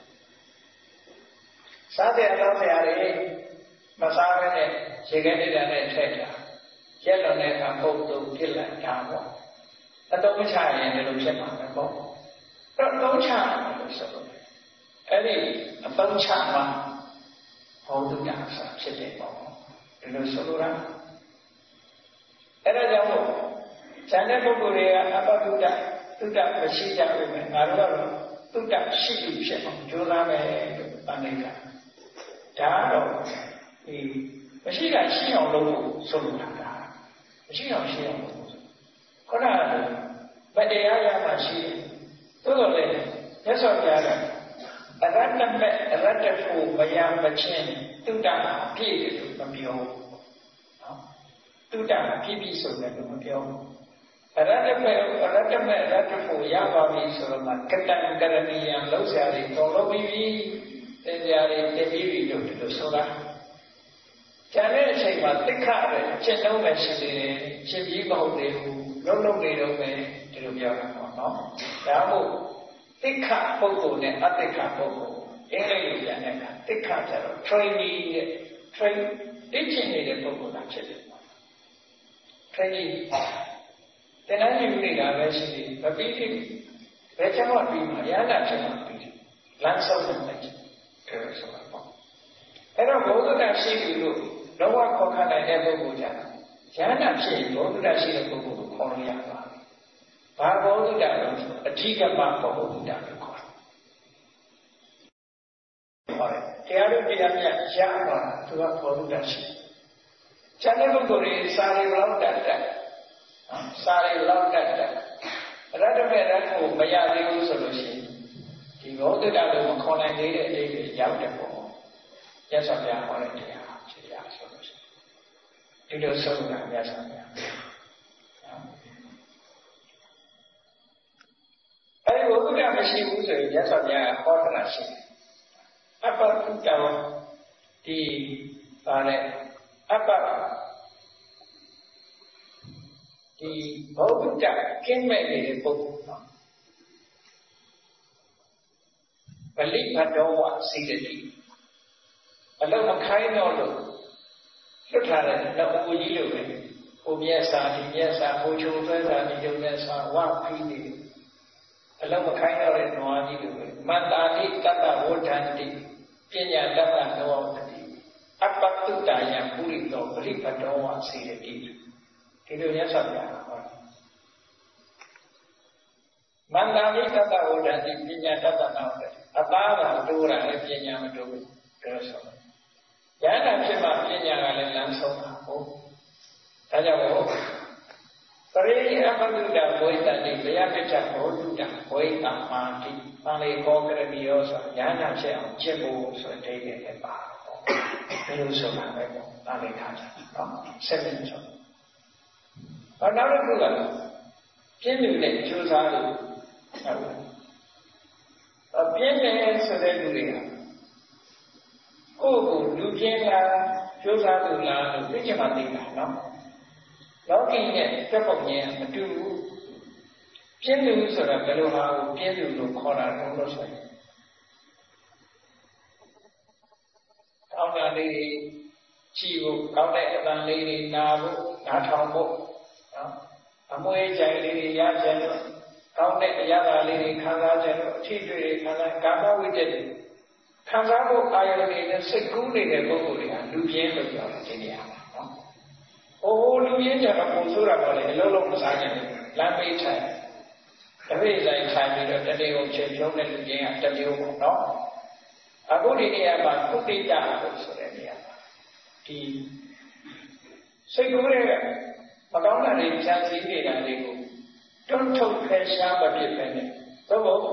စားတဲ့အသောဆရာတွေမစားဘဲနဲ့ရေခဲတိတ္တနဲ့ထည့်တာရက်လွန်တဲ့အခါပုတ်တုံဖြစ်လိုက်တာပေါ့အသုံးချရင်ဒီလိုဖြစ်မှာပဲပေါ့အဲ့တော့သုံးချလို့ဆိုလို့အဲ့ဒီအသုံးချမှာဟောတုဒ္ဒဆာဖြစ်တယ်ပေါ့ဒီလိုဆိုလိုတာအဲ့ဒါကြောင့်မို့ဉာဏ်တဲ့ပုဂ္ဂိုလ်တွေကအပ္ပတုဒ္ဒတုဒ္ဒမရှိကြဘူးပဲငါတို့ကတော့တုဒ္ဒရှိပြီဖြစ်အောင်ကြိုးစားမယ်လို့ပဏိကဒါတော့ဒီမရှိတာရှိအောင်လုပ်ဖို့ဆိုလိုတာကမရှိအောင်ရှိအောင်လုပ်ဖို့ခုနကဗတရားရမှရှိတယ်သို့တော်လည်းမြတ်စွာဘုရားကအရတ္တမဲ့အရတ္တဖို့မယမချင်းတုဒ္ဒပြည့်တယ်လို့မပြောဘူးနော်တုဒ္ဒပြည့်ပြည့်စုံတယ်လို့မပြောဘူးအရတ္တမဲ့အရတ္တမဲ့အရတ္တဖို့ရပါပြီဆိုတော့မှကတံကရဏီယံလောက်ဆရာတွေတော်လို့ပြီးပြီသင်ကြတွေတည်ပြီးပြီလို့ဒီလိုဆိုတာကျန်တဲ့အချိန်မှာတိခပဲရှင်းလုံးပဲရှိသေးတယ်ရှင်းပြီးမဟုတ်သေးဘူးလုံးလုံးနေတော့ပဲဒီလိုပြောတာပေါ့နော်ဒါမို့တိခပုဂ္ဂိုလ်နဲ့အတိခပုဂ္ဂိုလ်အင်္ဂလိပ်လိုပြန်တဲ့အခါတိခကျတော့ trainee ရဲ့ train သိချင်နေတဲ့ပုဂ္ဂိုလ်သာဖြစ်တယ် trainee တဏှာယူနေတာပဲရှိတယ်မပြီးသေးဘူးဘယ်ချက်မှပြီးမှာရဟန္တာဖြစ်မှာပြီးတယ်လမ်းဆုံးတယ်တယ်ဆိုတာပေါ့အဲ့တော့ဘုဒ္ဓတာရှိပြီလို့လောကခေါ်ခနိုင်တဲ့ပုဂ္ဂိုလ်ကြတာရဟန္တာဖြစ်ရင်ဘုဒ္ဓတာရှိတဲ့ပုဂ္ဂိုလ်ကိုခေါ်လို့ရပါဘာဘုဒ္ဓတာလို့ဆိုအဓိကမဘုဒ္ဓတာလို့ခေါ်တယ်တရားတို့တရားမြတ်ရပါသူကဘုဒ္ဓတာရှိကျန်တဲ့ပုဂ္ဂိုလ်တွေစာရီလောက်တတ်တယ်စာရီလောက်တတ်တယ်ရတ္တမေရတ်ကိုမရသေးဘူးဆိုလို့ရှိရင်ဒီဘုဒ္ဓတာကိုမခေါ်နိုင်သေးတဲ့အလေးတွေရောက်တယ်ပေါ့ရသော်ပြဟောတဲ့တရားဖြစ်ရဆိုလို့ရှိရင်ဒီလိုဆုံးတာရသော်ပြအဲဒီဘုဒ္ဓတာမရှိဘူးဆိုရင်ရသော်ပြဟောတာရှိတယ်အပ္ပတုတ္တဝဒီပါတဲ့အပ္ပဒီဘုဒ္ဓတာကင်းမဲ့နေတဲ့ပုဂ္ဂိုလ်နော်ပလိဘတောဝစီတတိအလုံးမခိုင်းတော့လို့လွတ်ထားတဲ့တော့အူကြီးလို့ပဲဟိုမျက်စာဒီမျက်စာဟိုချုံသွဲစာဒီချုံမျက်စာဝဖီးနေအလုံးမခိုင်းတော့တဲ့နွားကြီးလို့ပဲမတ္တာတိတတ္တဝဋ္ဌန္တိပညာတတ္တနောတတိအပ္ပတုတ္တယံပုရိသောပရိပတောဝစေတတိဒီလိုရသော်ပြတာဟောမန္တာတိတတ္တဝဋ္ဌန္တိပညာတတ္တနောတတိအသားကတိုးတာလည်းပညာမတိုးဘူးပြောဆိုရဟန္တာဖြစ်မှပညာကလည်းလမ်းဆုံးတာဟုတ်ဒါကြောင့်မို့ပရိအပ္ပတုတ္တဘဝိတ္တိဘယပိဋ္ဌဘောဓုတ္တဘဝိတ္တမာတိပန်လေကောကရဏီယောဆိုရဟန္တာဖြစ်အောင်ကျင့်ဖို့ဆိုတဲ့အိဗယ်လည်းပါပေါ့ဒီလိုဆိုတာပဲပေါ့တာလေထားကြနော်ဆက်လက်ဆိုဘာနောက်တစ်ခုကပြင်းလူနဲ့ကြိုးစားလို့ဟုတ်ပြင်းတယ်ဆိုတဲ့လူတွေကကိုယ့်ကိုလူပြင်းလားကြိုးစားသူလားလို့သိချင်မှသိတာနော်လောကီနဲ့တက်ပုံချင်းမတူဘူးပြင်းလူဆိုတာဘယ်လိုဟာကိုပြင်းလူလို့ခေါ်တာလဲလို့ဆိုရင်ကောင်းတာလေးတွေကြည့်ဖို့ကောင်းတဲ့အတန်လေးတွေနာဖို့နားထောင်ဖို့နော်အမွေးကြိုင်လေးတွေရကြလို့ကောင်းတဲ့အရာလေးတွေခံစားကြလို့အထီးတွေခံစားကာမဝိတ္တတွေခံစားဖို့အာရုံတွေနဲ့စိတ်ကူးနေတဲ့ပုဂ္ဂိုလ်တွေကလူပြင်းလို့ပြောတယ်ဒီနေရာမှာနော်။အိုးလူပြင်းကြတော့ပုံဆိုးတာပေါ့လေအလုံးလုံးမစားနိုင်ဘူး။လမ်းပေးထိုင်တပိတ်ဆိုင်ထိုင်ပြီးတော့တတိယုံချိန်ဖြုံးတဲ့လူပြင်းကတမျိုးပေါ့နော်။အခုဒီနေရာမှာကုဋိတလို့ဆိုတဲ့နေရာမှာဒီစိတ်ကူးတဲ့မကောင်းတာတွေဖြန့်စည်းနေတာတွေကိုတွန်းထုတ်ဖယ်ရှားမဖြစ်ပဲနဲ့သို့မဟုတ်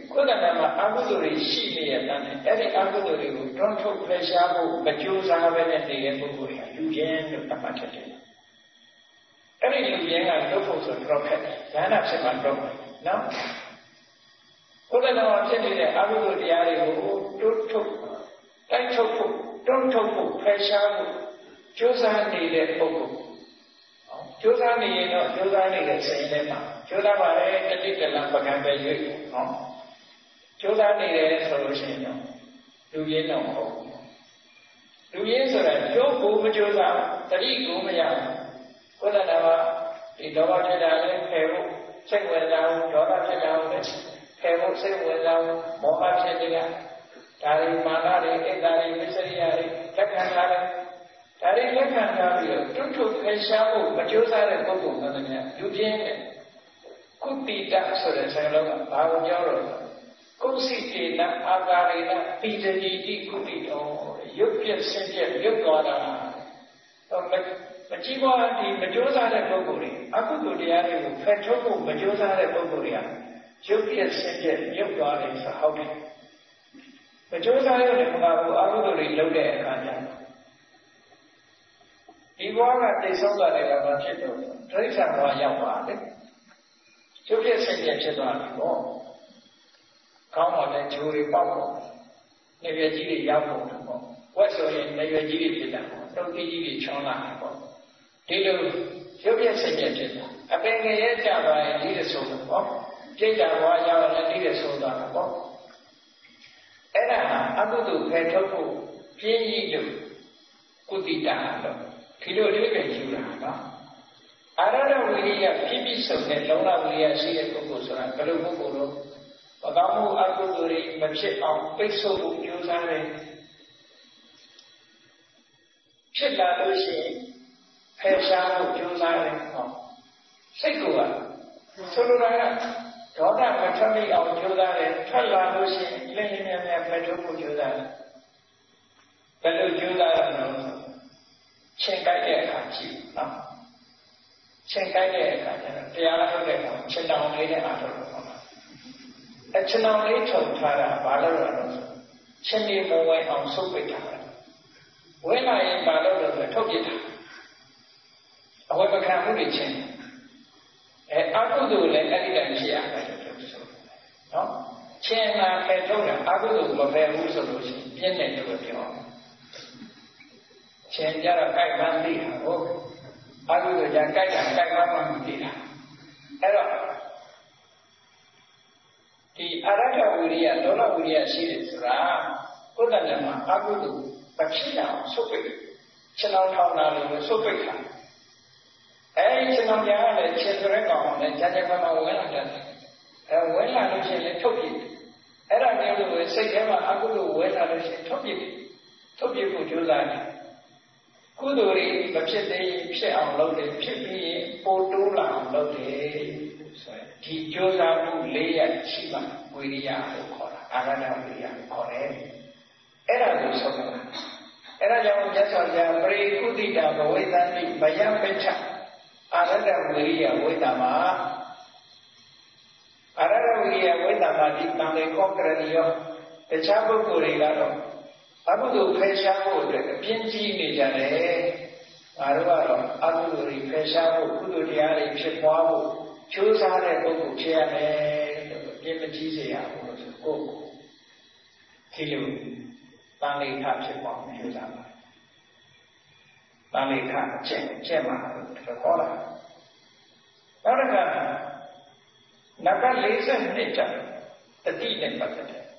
ခုနကမှအကုသိုလ်တွေရှိနေရတဲ့အဲ့ဒီအကုသိုလ်တွေကိုတွန်းထုတ်ဖယ်ရှားဖို့မကြိုးစားပဲနဲ့နေတဲ့ပုဂ္ဂိုလ်တွေကလူရင်းလို့သတ်မှတ်တယ်အဲ့ဒီလူရင်းကလုပ်ဖို့ဆိုတော့ခက်တယ်ဉာဏ်ဖြစ်မှတော့နော်ခုနကမှဖြစ်နေတဲ့အကုသိုလ်တရားတွေကိုတွန်းထုတ်တိုက်ထုတ်ဖို့တွန်းထုတ်ဖို့ဖယ်ရှားဖို့ကြိုးစားနေတဲ့ပုဂ္ဂိုလ်ကြိုးစားနေရင်တော့ကြိုးစားနေတဲ့စိတ်ထဲမှာကြိုးစားပါလေတတိတလပကံပဲရွေ့နော်ကြိုးစားနေတယ်ဆိုလို့ရှိရင်တော့လူရင်းတော့မဟုတ်ဘူးလူရင်းဆိုတာကြိုးကိုမကြိုးစားတတိကိုမရဘူးခုနကမှဒီဒေါသဖြစ်တာလည်းဖယ်ဖို့စိတ်ဝင်စားဖို့ဒေါသဖြစ်တာလည်းဖယ်ဖို့စိတ်ဝင်စားဖို့မောဟဖြစ်နေတာဒါတွေမာနတွေအိတ်ဓာတွေမစ္စရိယတွေလက်ခံထားတယ်ဒါတွေလက်ခံထားပြီးတော့တွတ်ထုတ်ဖယ်ရှားဖို့မကြိုးစားတဲ့ပုဂ္ဂိုလ်မှန်တယ်များလူပြင်းတဲ့ကုတိတဆိုတဲ့စကားလုံးကဘာကိုပြောတော့ကုသိတေနအာကာရေနပိတတိတိကုတိတော်ရုပ်ပြည့်စင်ပြည့်ရုပ်သွားတာတော့မကြည့်ပါဒီမကြိုးစားတဲ့ပုဂ္ဂိုလ်တွေအကုသိုလ်တရားတွေကိုဖယ်ထုတ်ဖို့မကြိုးစားတဲ့ပုဂ္ဂိုလ်တွေကရုပ်ပြည့်စင်ပြည့်ရုပ်သွားတယ်ဆိုဟုတ်တယ်မကြိုးစားရတဲ့ဘာလို့အကုသိုလ်တွေလုပ်တဲ့အခါကျဒီဘဝကတိတ်ဆုံးသွားတယ်ကဘာဖြစ်တော့ဒိဋ္ဌိဘဝရောက်ပါတယ်ရုပ်ပြည့်စင်ပြည့်ဖြစ်သွားပြီပေါ့ကောင်းပါတယ်ဂျိုးတွေပေါက်ပေါ့နေရွယ်ကြီးတွေရောက်ဖို့ပေါ့ဝက်ဆိုရင်နေရွယ်ကြီးတွေဖြစ်တာပေါ့တုတ်ကြီးတွေချောင်းလာတယ်ပေါ့ဒီလိုရုပ်ပြည့်စင်ပြည့်ဖြစ်တာအပင်ငရဲကြပါရင်ဒီလိုဆိုတော့ပေါ့ပြိတ္တာဘဝရောက်ရင်ဒီလိုဆိုသွားတာပေါ့အဲ့ဒါအကုသိုလ်ဖယ်ထုတ်ဖို့ပြင်းကြီးလို့ကုတိတာလို့ဒီလိုလေးပဲယူတာနော်အာရဏဝိရိယပြည့်ပြည့်စုံတဲ့လုံလဝိရိယရှိတဲ့ပုဂ္ဂိုလ်ဆိုတာဘယ်လိုပုဂ္ဂိုလ်လို့မကောင်းမှုအကုသိုလ်တွေမဖြစ်အောင်ပိတ်ဆို့ဖို့ကြိုးစားတယ်ဖြစ်လာလို့ရှိရင်ဖယ်ရှားဖို့ကြိုးစားတယ်ဟောစိတ်ကဆိုလိုတာကဒေါသမထွက်မိအောင်ကြိုးစားတယ်ထွက်လာလို့ရှိရင်လင်းလင်းမြဲမြဲဖယ်ထုတ်ဖို့ကြိုးစားတယ်ဘယ်လိုကြိုးစားရမလဲချိန်ကြိုက်တဲ့အခါကြည့်နော်ချိန်ကြိုက်တဲ့အခါကျတော့တရားထုတ်တဲ့အခါချိန်တောင်လေးနဲ့အားထုတ်လို့ပေါ့အချိန်တောင်လေးထုံထားတာဘာလို့လဲဆိုချိန်ဒီမဝင်အောင်ဆုပ်ပိတ်ထားတာဝင်လာရင်ဘာလို့လဲဆိုထုတ်ပြတာအဝိပခံမှုတွေချင်းအဲအကုသိုလ်လည်းအဲ့ဒီတိုင်းဖြစ်ရမယ်လို့ဆိုနော်ချင်းလာဖယ်ထုတ်တာအကုသိုလ်မဖယ်ဘူးဆိုလို့ရှိရင်ပြင်းတယ်လို့ပြောချင်းကြတော့ကြိုက်မှန်းသိတာဟုတ်အကုသိုလ်ကြကြိုက်တာကြိုက်မှန်းမှသိတာအဲ့တော့ဒီအရဟတဝိရိယဒေါသဝိရိယရှိတယ်ဆိုတာကိုယ်တည်းမှာအကုသိုလ်မဖြစ်အောင်ဆုပ်ပိတ်ခြေနှောင်းထောင်းတာလို့ဆုပ်ပိတ်တာအဲဒီခြေနှောင်းကြားရတဲ့ခြေစရဲကောင်နဲ့ကြာကြာမှဝင်လာတယ်အဲဝင်လာလို့ရှိရင်ထုတ်ပြအဲ့ဒါမျိုးလို့စိတ်ထဲမှာအကုသိုလ်ဝင်လာလို့ရှိရင်ထုတ်ပြထုတ်ပြဖို့ကြိုးစားတယ်ကုသိုလ်တွေမဖြစ်သေးရင်ဖြစ်အောင်လုပ်တယ်ဖြစ်ပြီးရင်ပိုတိုးလာအောင်လုပ်တယ်ဆိုရင်ဒီကြိုးစားမှုလေးရရှိမှဝိရိယကိုခေါ်တာအာရဏဝိရိယကိုခေါ်တယ်အဲ့ဒါကိုဆုံးတာအဲ့ဒါကြောင့်မြတ်စွာဘုရားပရိကုတိတာဘဝိသန္တိမယပိဋ္ဌအာရဏဝိရိယဝိတ္တမအာရဏဝိရိယဝိတ္တမဒီတန်လေခောကရဏီယောတခြားပုဂ္ဂိုလ်တွေကတော့အကုသိုလ်ဖယ်ရှားဖို့အတွက်အပြင်းကြီးနေကြတယ်ငါတို့ကတော့အကုသိုလ်တွေဖယ်ရှားဖို့ကုသိုလ်တရားတွေဖြစ်ပွားဖို့ကြိုးစားတဲ့ပုဂ္ဂိုလ်ဖြစ်ရမယ်လို့အပြင်းမကြီးစေရဘူးလို့ဆိုကိုယ်ကိုဒီလိုတန်လေခဖြစ်ပွားကြိုးစားပါတန်လေခကျင့်ကျင့်မှာလို့ခေါ်တာနောက်တစ်ခါနံပါတ်၄၂ကျတတိနဲ့ပတ်သက်တယ်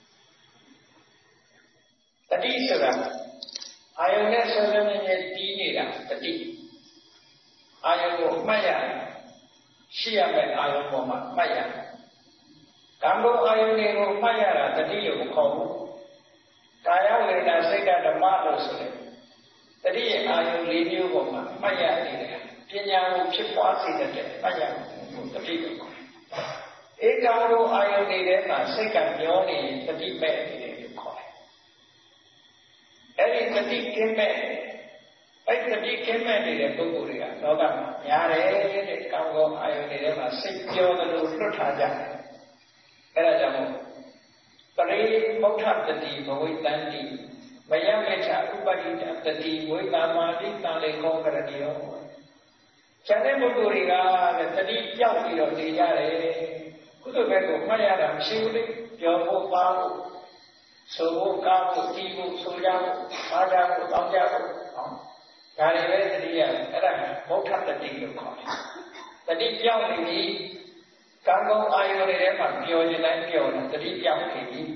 တတိဆိုတာအာယုန်နဲ့ဆွေးနွေးနေတီးနေတာတတိအာယုန်ကိုမှတ်ရတယ်ရှိရမယ့်အာယုန်ပေါ်မှာမှတ်ရတယ်ကံကုန်အာယုန်တွေကိုမှတ်ရတာတတိလို့မခေါ်ဘူးကာယဝေဒနာစိတ်ဓမ္မလို့ဆိုတယ်တတိယအာယုန်၄မျိုးပေါ်မှာမှတ်ရနေတယ်ပညာကိုဖြစ်ပွားစေတဲ့မှတ်ရမှုတတိလို့ခေါ်တယ်ဧကံကိုအာယုန်တွေထဲမှာစိတ်ကမျောနေရင်တတိမဲ့နေတယ်လို့ခေါ်တယ်အဲ့ဒီတတိကင်းမဲ့အဲ့ဒီတတိကင်းမဲ့နေတဲ့ပုဂ္ဂိုလ်တွေကလောကမှာများတယ်တဲ့ကံကောအာယုန်တွေထဲမှာစိတ်ပြောသလိုလွတ်ထားကြတယ်အဲ့ဒါကြောင့်ပရိမုဋ္ဌတတိဘဝိတန္တိမယမေချဥပတိတတိဝိတာမာတိတံလေခောကရဏီယောကျန်တဲ့ပုဂ္ဂိုလ်တွေကတတိပြောက်ပြီးတော့နေကြတယ်ကုသိုလ်ဘက်ကိုမှတ်ရတာမရှိဘူးလေပြောဖို့ပါဖို့ဆိုဖို့ကောင်းဖို့ကြည့်ဖို့ဆိုကြဖို့အားကြဖို့တောင်းကြဖို့နော်ဒါတွေပဲတတိယအဲ့ဒါမုဋ္ဌတတိလို့ခေါ်တယ်တတိပြောက်နေပြီကံကောင်းအာယုတွေထဲမှာပျော်ခြင်းတိုင်းပျော်တယ်တတိပြောက်နေပြီ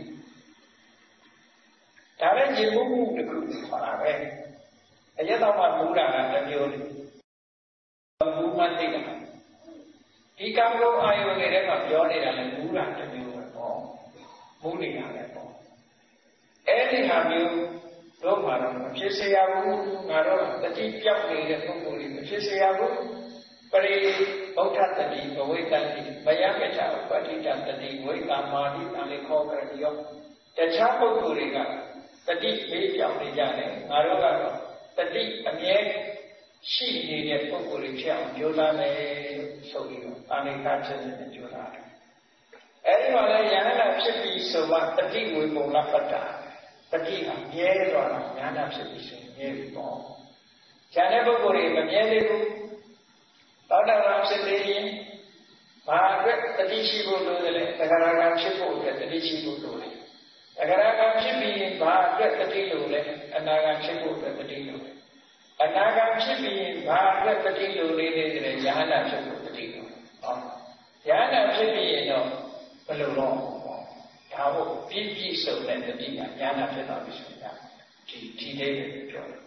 ဒါလည်းဉာဏ်မှုမှုတစ်ခုခေါ်တာပဲအရက်တော့မှမူတာကတစ်မျိုးလေမူမှသိတာဒီကံကောင်းအာယုတွေထဲမှာပြောနေတာလည်းမူတာတစ်မျိုးပဲပေါ့မူနေတာလည်းပေါ့အဲ့ဒီဟာမျိုးတို့မှာတော့မဖြစ်စေရဘူးငါတို့တတိပြောက်နေတဲ့ပုဂ္ဂိုလ်တွေမဖြစ်စေရဘူးပရိဗုဒ္ဓတတိဘဝိတန္တိမယမေချဥပတိတတတိဝိတာမာတိအလေခောကရဏီယောတခြားပုဂ္ဂိုလ်တွေကတတိမေးပြောင်းနေကြတယ်ငါတို့ကတော့တတိအမြဲရှိနေတဲ့ပုဂ္ဂိုလ်တွေဖြစ်အောင်ကြိုးစားမယ်ဆိုပြီးတော့အာနိကဖြစ်နေတဲ့ကြိုးစားတယ်အဲဒီမှာလည်းယန္တဖြစ်ပြီးဆိုမှတတိဝေပုံလပတ္တာတတိကမြဲသွားတာဉာဏ်ဖြစ်ပြီးဆိုမြဲပြီပေါ့ဉာဏ်တဲ့ပုဂ္ဂိုလ်တွေမမြဲသေးဘူးသောတာပန်ဖြစ်သေးရင်ဘာအတွက်တတိရှိဖို့လိုတယ်လဲသက္ကရာကံဖြစ်ဖို့အတွက်တတိရှိဖို့လိုတယ်သက္ကရာကံဖြစ်ပြီးရင်ဘာအတွက်တတိလိုလဲအနာဂံဖြစ်ဖို့အတွက်တတိလိုတယ်အနာဂံဖြစ်ပြီးရင်ဘာအတွက်တတိလိုလေးလေးတယ်ယဟန္တာဖြစ်ဖို့တတိလိုဟောယဟန္တာဖြစ်ပြီးရင်တော့ဘယ်လိုတော့ဒါဟုတ်ပြည့်ပြည့်စုံတဲ့တတိကဉာဏ်ဖြစ်သွားပြီဆိုတာဒီဒီလေးပဲပြောတယ်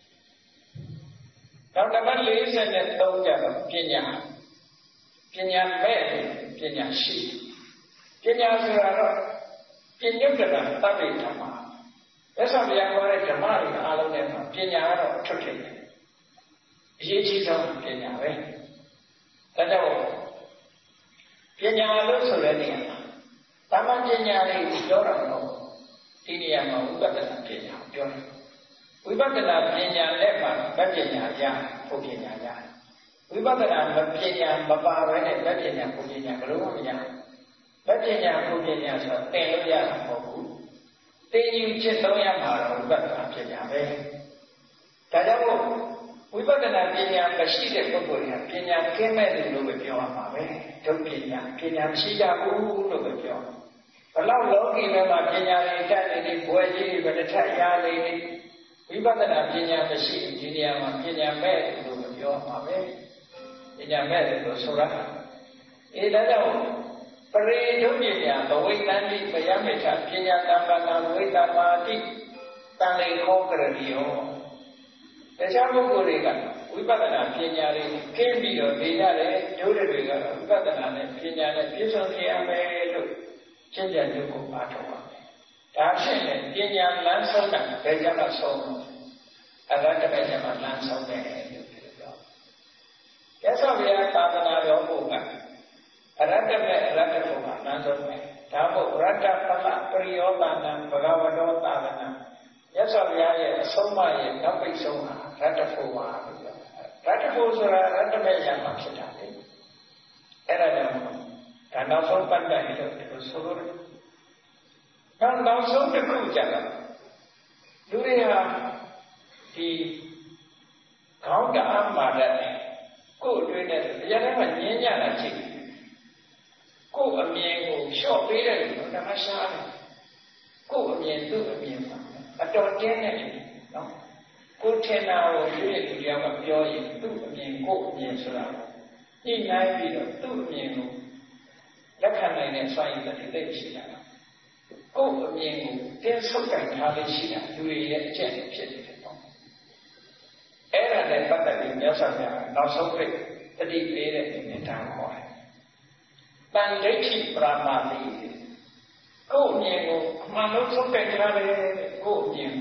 နောက်တစ်ပတ်လေးဆယ်နဲ့သုံးကြတော့ပညာပညာမဲ့ပညာရှိပညာဆိုတာတော့ပညုတ္တတာသဗ္ဗေဓမ္မာသက်ဆောင်ပြန်ခေါ်တဲ့ဓမ္မတွေအားလုံးနဲ့မှာပညာကတော့အထွတ်ထိပ်တယ်အရေးကြီးဆုံးပညာပဲဒါကြောင့်ပညာလို့ဆိုတဲ့နေရာမှာသမ္မာပညာလေးပြောတာတော့ဒီနေရာမှာဝိပဿနာပညာပြောတယ်ဝိပဿနာပညာနဲ့မှဗတ်ပညာရဖို့ပညာရဝိပဿနာမပညာမပါဘဲနဲ့ဗတ်ပညာဖို့ပညာဘယ်လိုမှမရဗတ်ပညာဖို့ပညာဆိုတော့သင်လို့ရတာမဟုတ်ဘူးသင်ယူချက်သုံးရမှာတော့ဝိပဿနာပညာပဲဒါကြောင့်ဝိပဿနာပညာမရှိတဲ့ပုဂ္ဂိုလ်ကပညာကင်းမဲ့တယ်လို့ပဲပြောရမှာပဲဒုပညာပညာမရှိကြဘူးလို့ပဲပြောဘလောက်လောကီဘက်မှာပညာတွေတတ်နေတယ်ဘွယ်ကြီးတွေပဲတစ်ထပ်ရနေတယ်ဝိပဿနာပညာမရှိဒီနေရာမှာပညာမဲ့တယ်လို့ပြောမှာပဲပညာမဲ့တယ်လို့ဆိုတာအဲဒါကြောင့်ပရိဒုပညာဘဝိတန္တိပယမေချပညာတမ္ပနာဝိတမာတိတန်လေခောကရဏီယောတခြားပုဂ္ဂိုလ်တွေကဝိပဿနာပညာတွေကင်းပြီးတော့နေကြတယ်ဒုရတွေကတော့ဝိပဿနာနဲ့ပညာနဲ့ပြည့်စုံစေရမယ်လို့ကျင့်ကြံကြုတ်ကိုအားထုတ်ပါမယ်ဒါဖြင့်လည်းပညာလမ်းဆုံးတာဘယ်ကြမှာဆုံးလို့အရတ္တပဲကြမှာလမ်းဆုံးတယ်လို့ပြောရသော်ဘုရားသာသနာတော်ဘုရားအရတ္တမဲ့အရတ္တဘုရားလမ်းဆုံးတယ်ဒါမို့ရတ္တပလပရိယောသနံဘဂဝတောသာသနာရသော်ဘုရားရဲ့အဆုံးအမရဲ့နောက်ပိတ်ဆုံးဟာရတ္တဘုရားလို့ပြောရတ္တဘုဆိုတာရတ္တမဲ့ရမှာဖြစ်တာလေအဲ့ဒါကြောင့်ဒါနောက်ဆုံးပတ်တယ်လို့ဒီလိုဆိုလို့နောက်နောက်ဆုံးတစ်ခုကြတာလူတွေဟာဒီခေါင်းတအားမာတဲ့ကိုယ်အတွင်းနဲ့တရားထဲမှာညင်းညတာချိန်ကိုယ်အမြင်ကိုလျှော့ပေးတယ်လို့ဓမ္မရှားတယ်ကိုယ်အမြင်သူ့အမြင်မှာအတော်ကျင်းနေတယ်နော်ကိုယ်ထင်တာကိုရွေးလူတွေကပြောရင်သူ့အမြင်ကိုယ်အမြင်ဆိုတာညှိနှိုင်းပြီးတော့သူ့အမြင်ကိုလက်ခံနိုင်တဲ့စွမ်းရည်တွေသိရှိတာကိုယ်အမြင်ကိုတင်းဆုပ်ကင်ထားလို့ရှိတာလူတွေရဲ့အကျင့်ဖြစ်နေတယ်ပေါ့အဲ့ဒါနဲ့ပတ်သက်ပြီးမြတ်စွာဘုရားနောက်ဆုံးပြတတိပေးတဲ့အနေနဲ့ဒါခေါ်တယ်တန်ဒိဋ္ဌိပရမတိကိုယ်အမြင်ကိုအမှန်လို့ဆုပ်ကင်ထားတယ်ကိုယ်အမြင်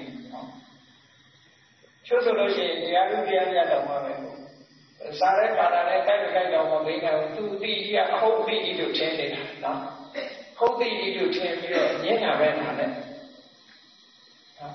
ချို့ဆိုလို့ရှိရင်တရားဥပဒေအရတော့မှာပဲစားရဲပါတာနဲ့တိုက်တိုက်တော့မမေးနိုင်ဘူးသူတိကြီးကအဟုတ်တိကြီးလို့ထင်နေတာနော်ဟုတ်တိကြီးလို့ထင်ပြီးတော့ညင်းတာပဲနားနဲ့နော်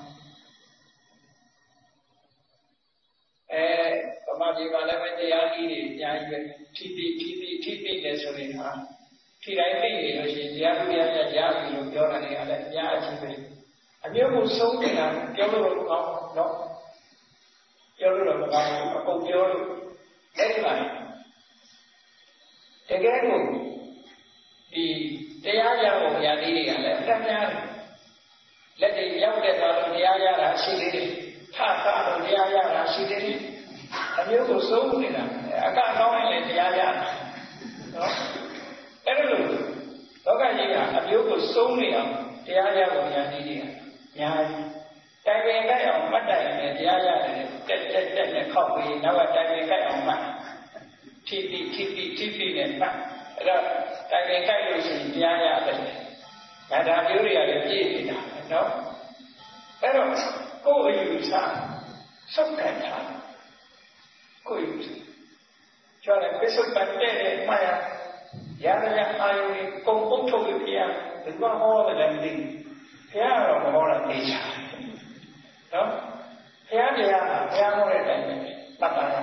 အဲပမာဒီမှာလည်းပဲတရားကြီးတွေအများကြီးပဲထိတိထိတိထိတိတယ်ဆိုရင်ဟာ thì đấy thì nó chỉ giá bây giờ là giá vì lúc đó là này là giá chỉ về anh nhớ một số thì là kéo luôn không đó kéo luôn là không không kéo luôn đấy là cái cái cùng thì cái giá giá của nhà đi là lấy trăm nhà lấy thì giá cái đó là giá giá là xí đi tha tha là giá giá là xí đi anh nhớ một số thì là các nói là giá giá đó cái đó luôn đó cái gì à anh nhớ một số thì là giá giá của nhà đi nhà cái bên cái ông bắt đại là giá giá là cái cái cái này không vì nó là cái bên cái ông mà thi thi thi thi thi thi này mà rồi cái bên cái lưu trình giá giá đấy cái đó biểu hiện là gì thì đó cái đó có ý sao sốc cái thằng có ý cho nên cái sốc cái này mà giá giá ai công công thôi thì đừng có ho là làm gì thế là ho là gì đó thế thì à thế ho là cái bắt đầu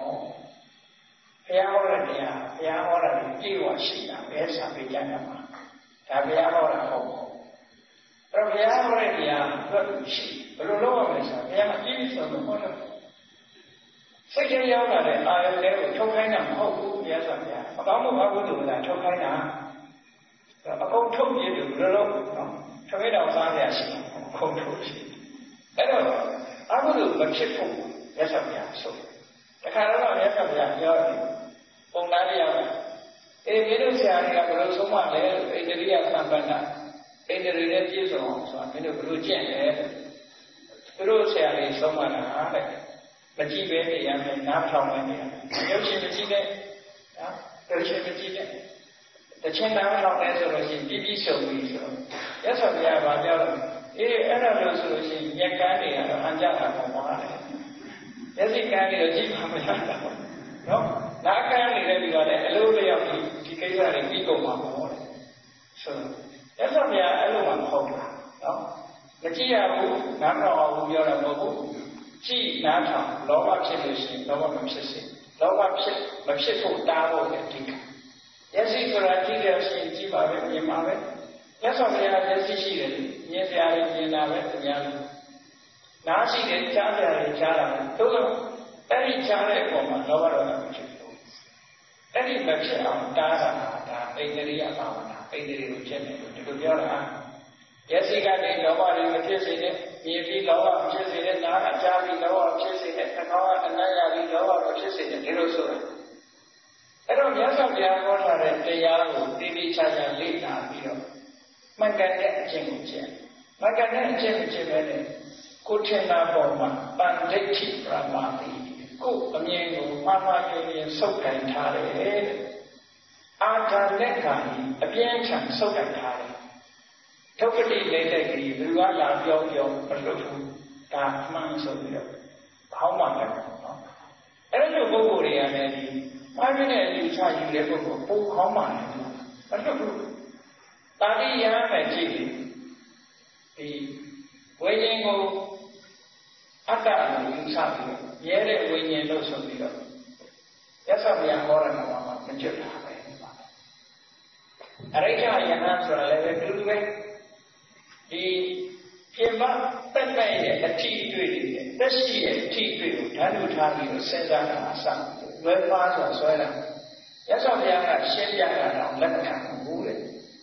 thế ho là gì à thế ho là gì chịu gì à cái sao bị chán mà ta thế ho là không rồi thế ho là gì à rồi rồi lo mà sao thế mà chỉ số nó ho là sẽ cái gì là để ai để cho cái nào không biết sao vậy mà đó một cái vụ là cho cái nào rồi không thông gì được rồi đó cho cái đầu ra thì sẽ không thông gì cái đó ai cũng được mình thuyết phục để sao vậy số cái khác đó là để sao vậy do ông nói đi à cái mấy đứa xe này là cái số mà để cái gì là sản phẩm là cái gì là chia sẻ sao mấy đứa cái chuyện này cái đứa xe này số mà là đấy mà chỉ về thì anh phải nắm trong này nếu chỉ mà chỉ đấy đó nếu chỉ mà chỉ đấyแต่เช่นนั้นเราได้ဆိုလို့ရှိရင်ပြည့်ပြည့်စုံပြီဆိုတော့ရသော်ပြပါကြတော့အေးအဲ့ဒါလို့ဆိုလို့ရှိရင်ညက်ကန်းတွေကတော့အကြတာပေါ့ပါလေမျက်စိကန်းတွေတော့ကြည့်မှမရတာနော်နားကန်းတွေလည်းပြီးတော့လည်းအလိုလျောက်ဒီဒီကိစ္စတွေပြီးကုန်မှာပေါ့လေဆိုတော့ရသော်ပြအဲ့လိုမှမဟုတ်ဘူးနော်မကြည့်ရဘူးနားမတော်ဘူးပြောတာမဟုတ်ဘူးကြည့်နားထောင်လောဘဖြစ်လို့ရှိရင်လောဘမဖြစ်စေလောဘဖြစ်မဖြစ်ဖို့တားဖို့လည်းအဓိကမျက်စိဆိုတာကြည့်ရရှိကြည့်ပါပဲမြင်ပါပဲမြတ်စွာဘုရားမျက်စိရှိတယ်မြင်စရာတွေမြင်တာပဲသူများလို့နားရှိတယ်ကြားစရာတွေကြားတာပဲသို့သောအဲ့ဒီကြားတဲ့အပေါ်မှာလောဘဒေါသမဖြစ်ဘူးအဲ့ဒီမဖြစ်အောင်တားတာဒါဣန္ဒြိယဘာဝနာဣန္ဒြိကိုဖြစ်တယ်လို့ဒီလိုပြောတာမျက်စိကနေလောဘတွေမဖြစ်စေနဲ့မြင်ပြီးလောဘမဖြစ်စေနဲ့နားကကြားပြီးလောဘမဖြစ်စေနဲ့နှာခေါင်းကအနံ့ရပြီးလောဘမဖြစ်စေနဲ့ဒီလိုဆိုတာအဲ့တော့မြတ်စွာဘုရားဟောထားတဲ့တရားကိုတည်တည်ချာချာလေ့လာပြီးတော့မှန်ကန်တဲ့အကျင့်ကိုကျင့်မှန်ကန်တဲ့အကျင့်ကိုကျင့်ပဲလေကိုထင်တာပေါ်မှာပန္ဒိဋ္ဌိပရမတိကိုအမြင်ကိုမှားမှားပြင်းပြင်းဆုပ်ကင်ထားတယ်အာဂန္တကံအပြင်းထန်ဆုပ်ကင်ထားတယ်ဒုက္ခတိလက်တဲ့ကြီးလူကလာပြောပြောမလွတ်ဘူးဒါမှန်ဆိုပြီးတော့ခေါင်းမှလည်းနော်အဲ့လိုပုဂ္ဂိုလ်တွေကလည်းဒီဘာဖြစ်နေလူချယူတဲ့ပုဂ္ဂိုလ်ပိုခေါင်းမှလည်းမလွတ်ဘူးတာတိရဟမယ်ကြည့်ဒီဝိညာဉ်ကိုအတ္တကိုယူဆပြီးရဲတဲ့ဝိညာဉ်လို့ဆိုပြီးတော့ရသော်ဘုရားဟောတဲ့နေရာမှာမကျွတ်တာပဲအရိဋ္ဌယဟန်ဆိုတာလည်းပဲတူတူပဲဒီပြင်မတက်တဲ့ရဲ့အထီးအတွေ့တွေတက်ရှိရဲ့အထီးအတွေ့ကိုဓာတ်ထုတ်ထားပြီးတော့စဉ်းစားတာအစလွယ်ပါဆိုဆွဲတာရသော်ဘုရားကရှင်းပြတာတော့လက်ခံဘူးလေ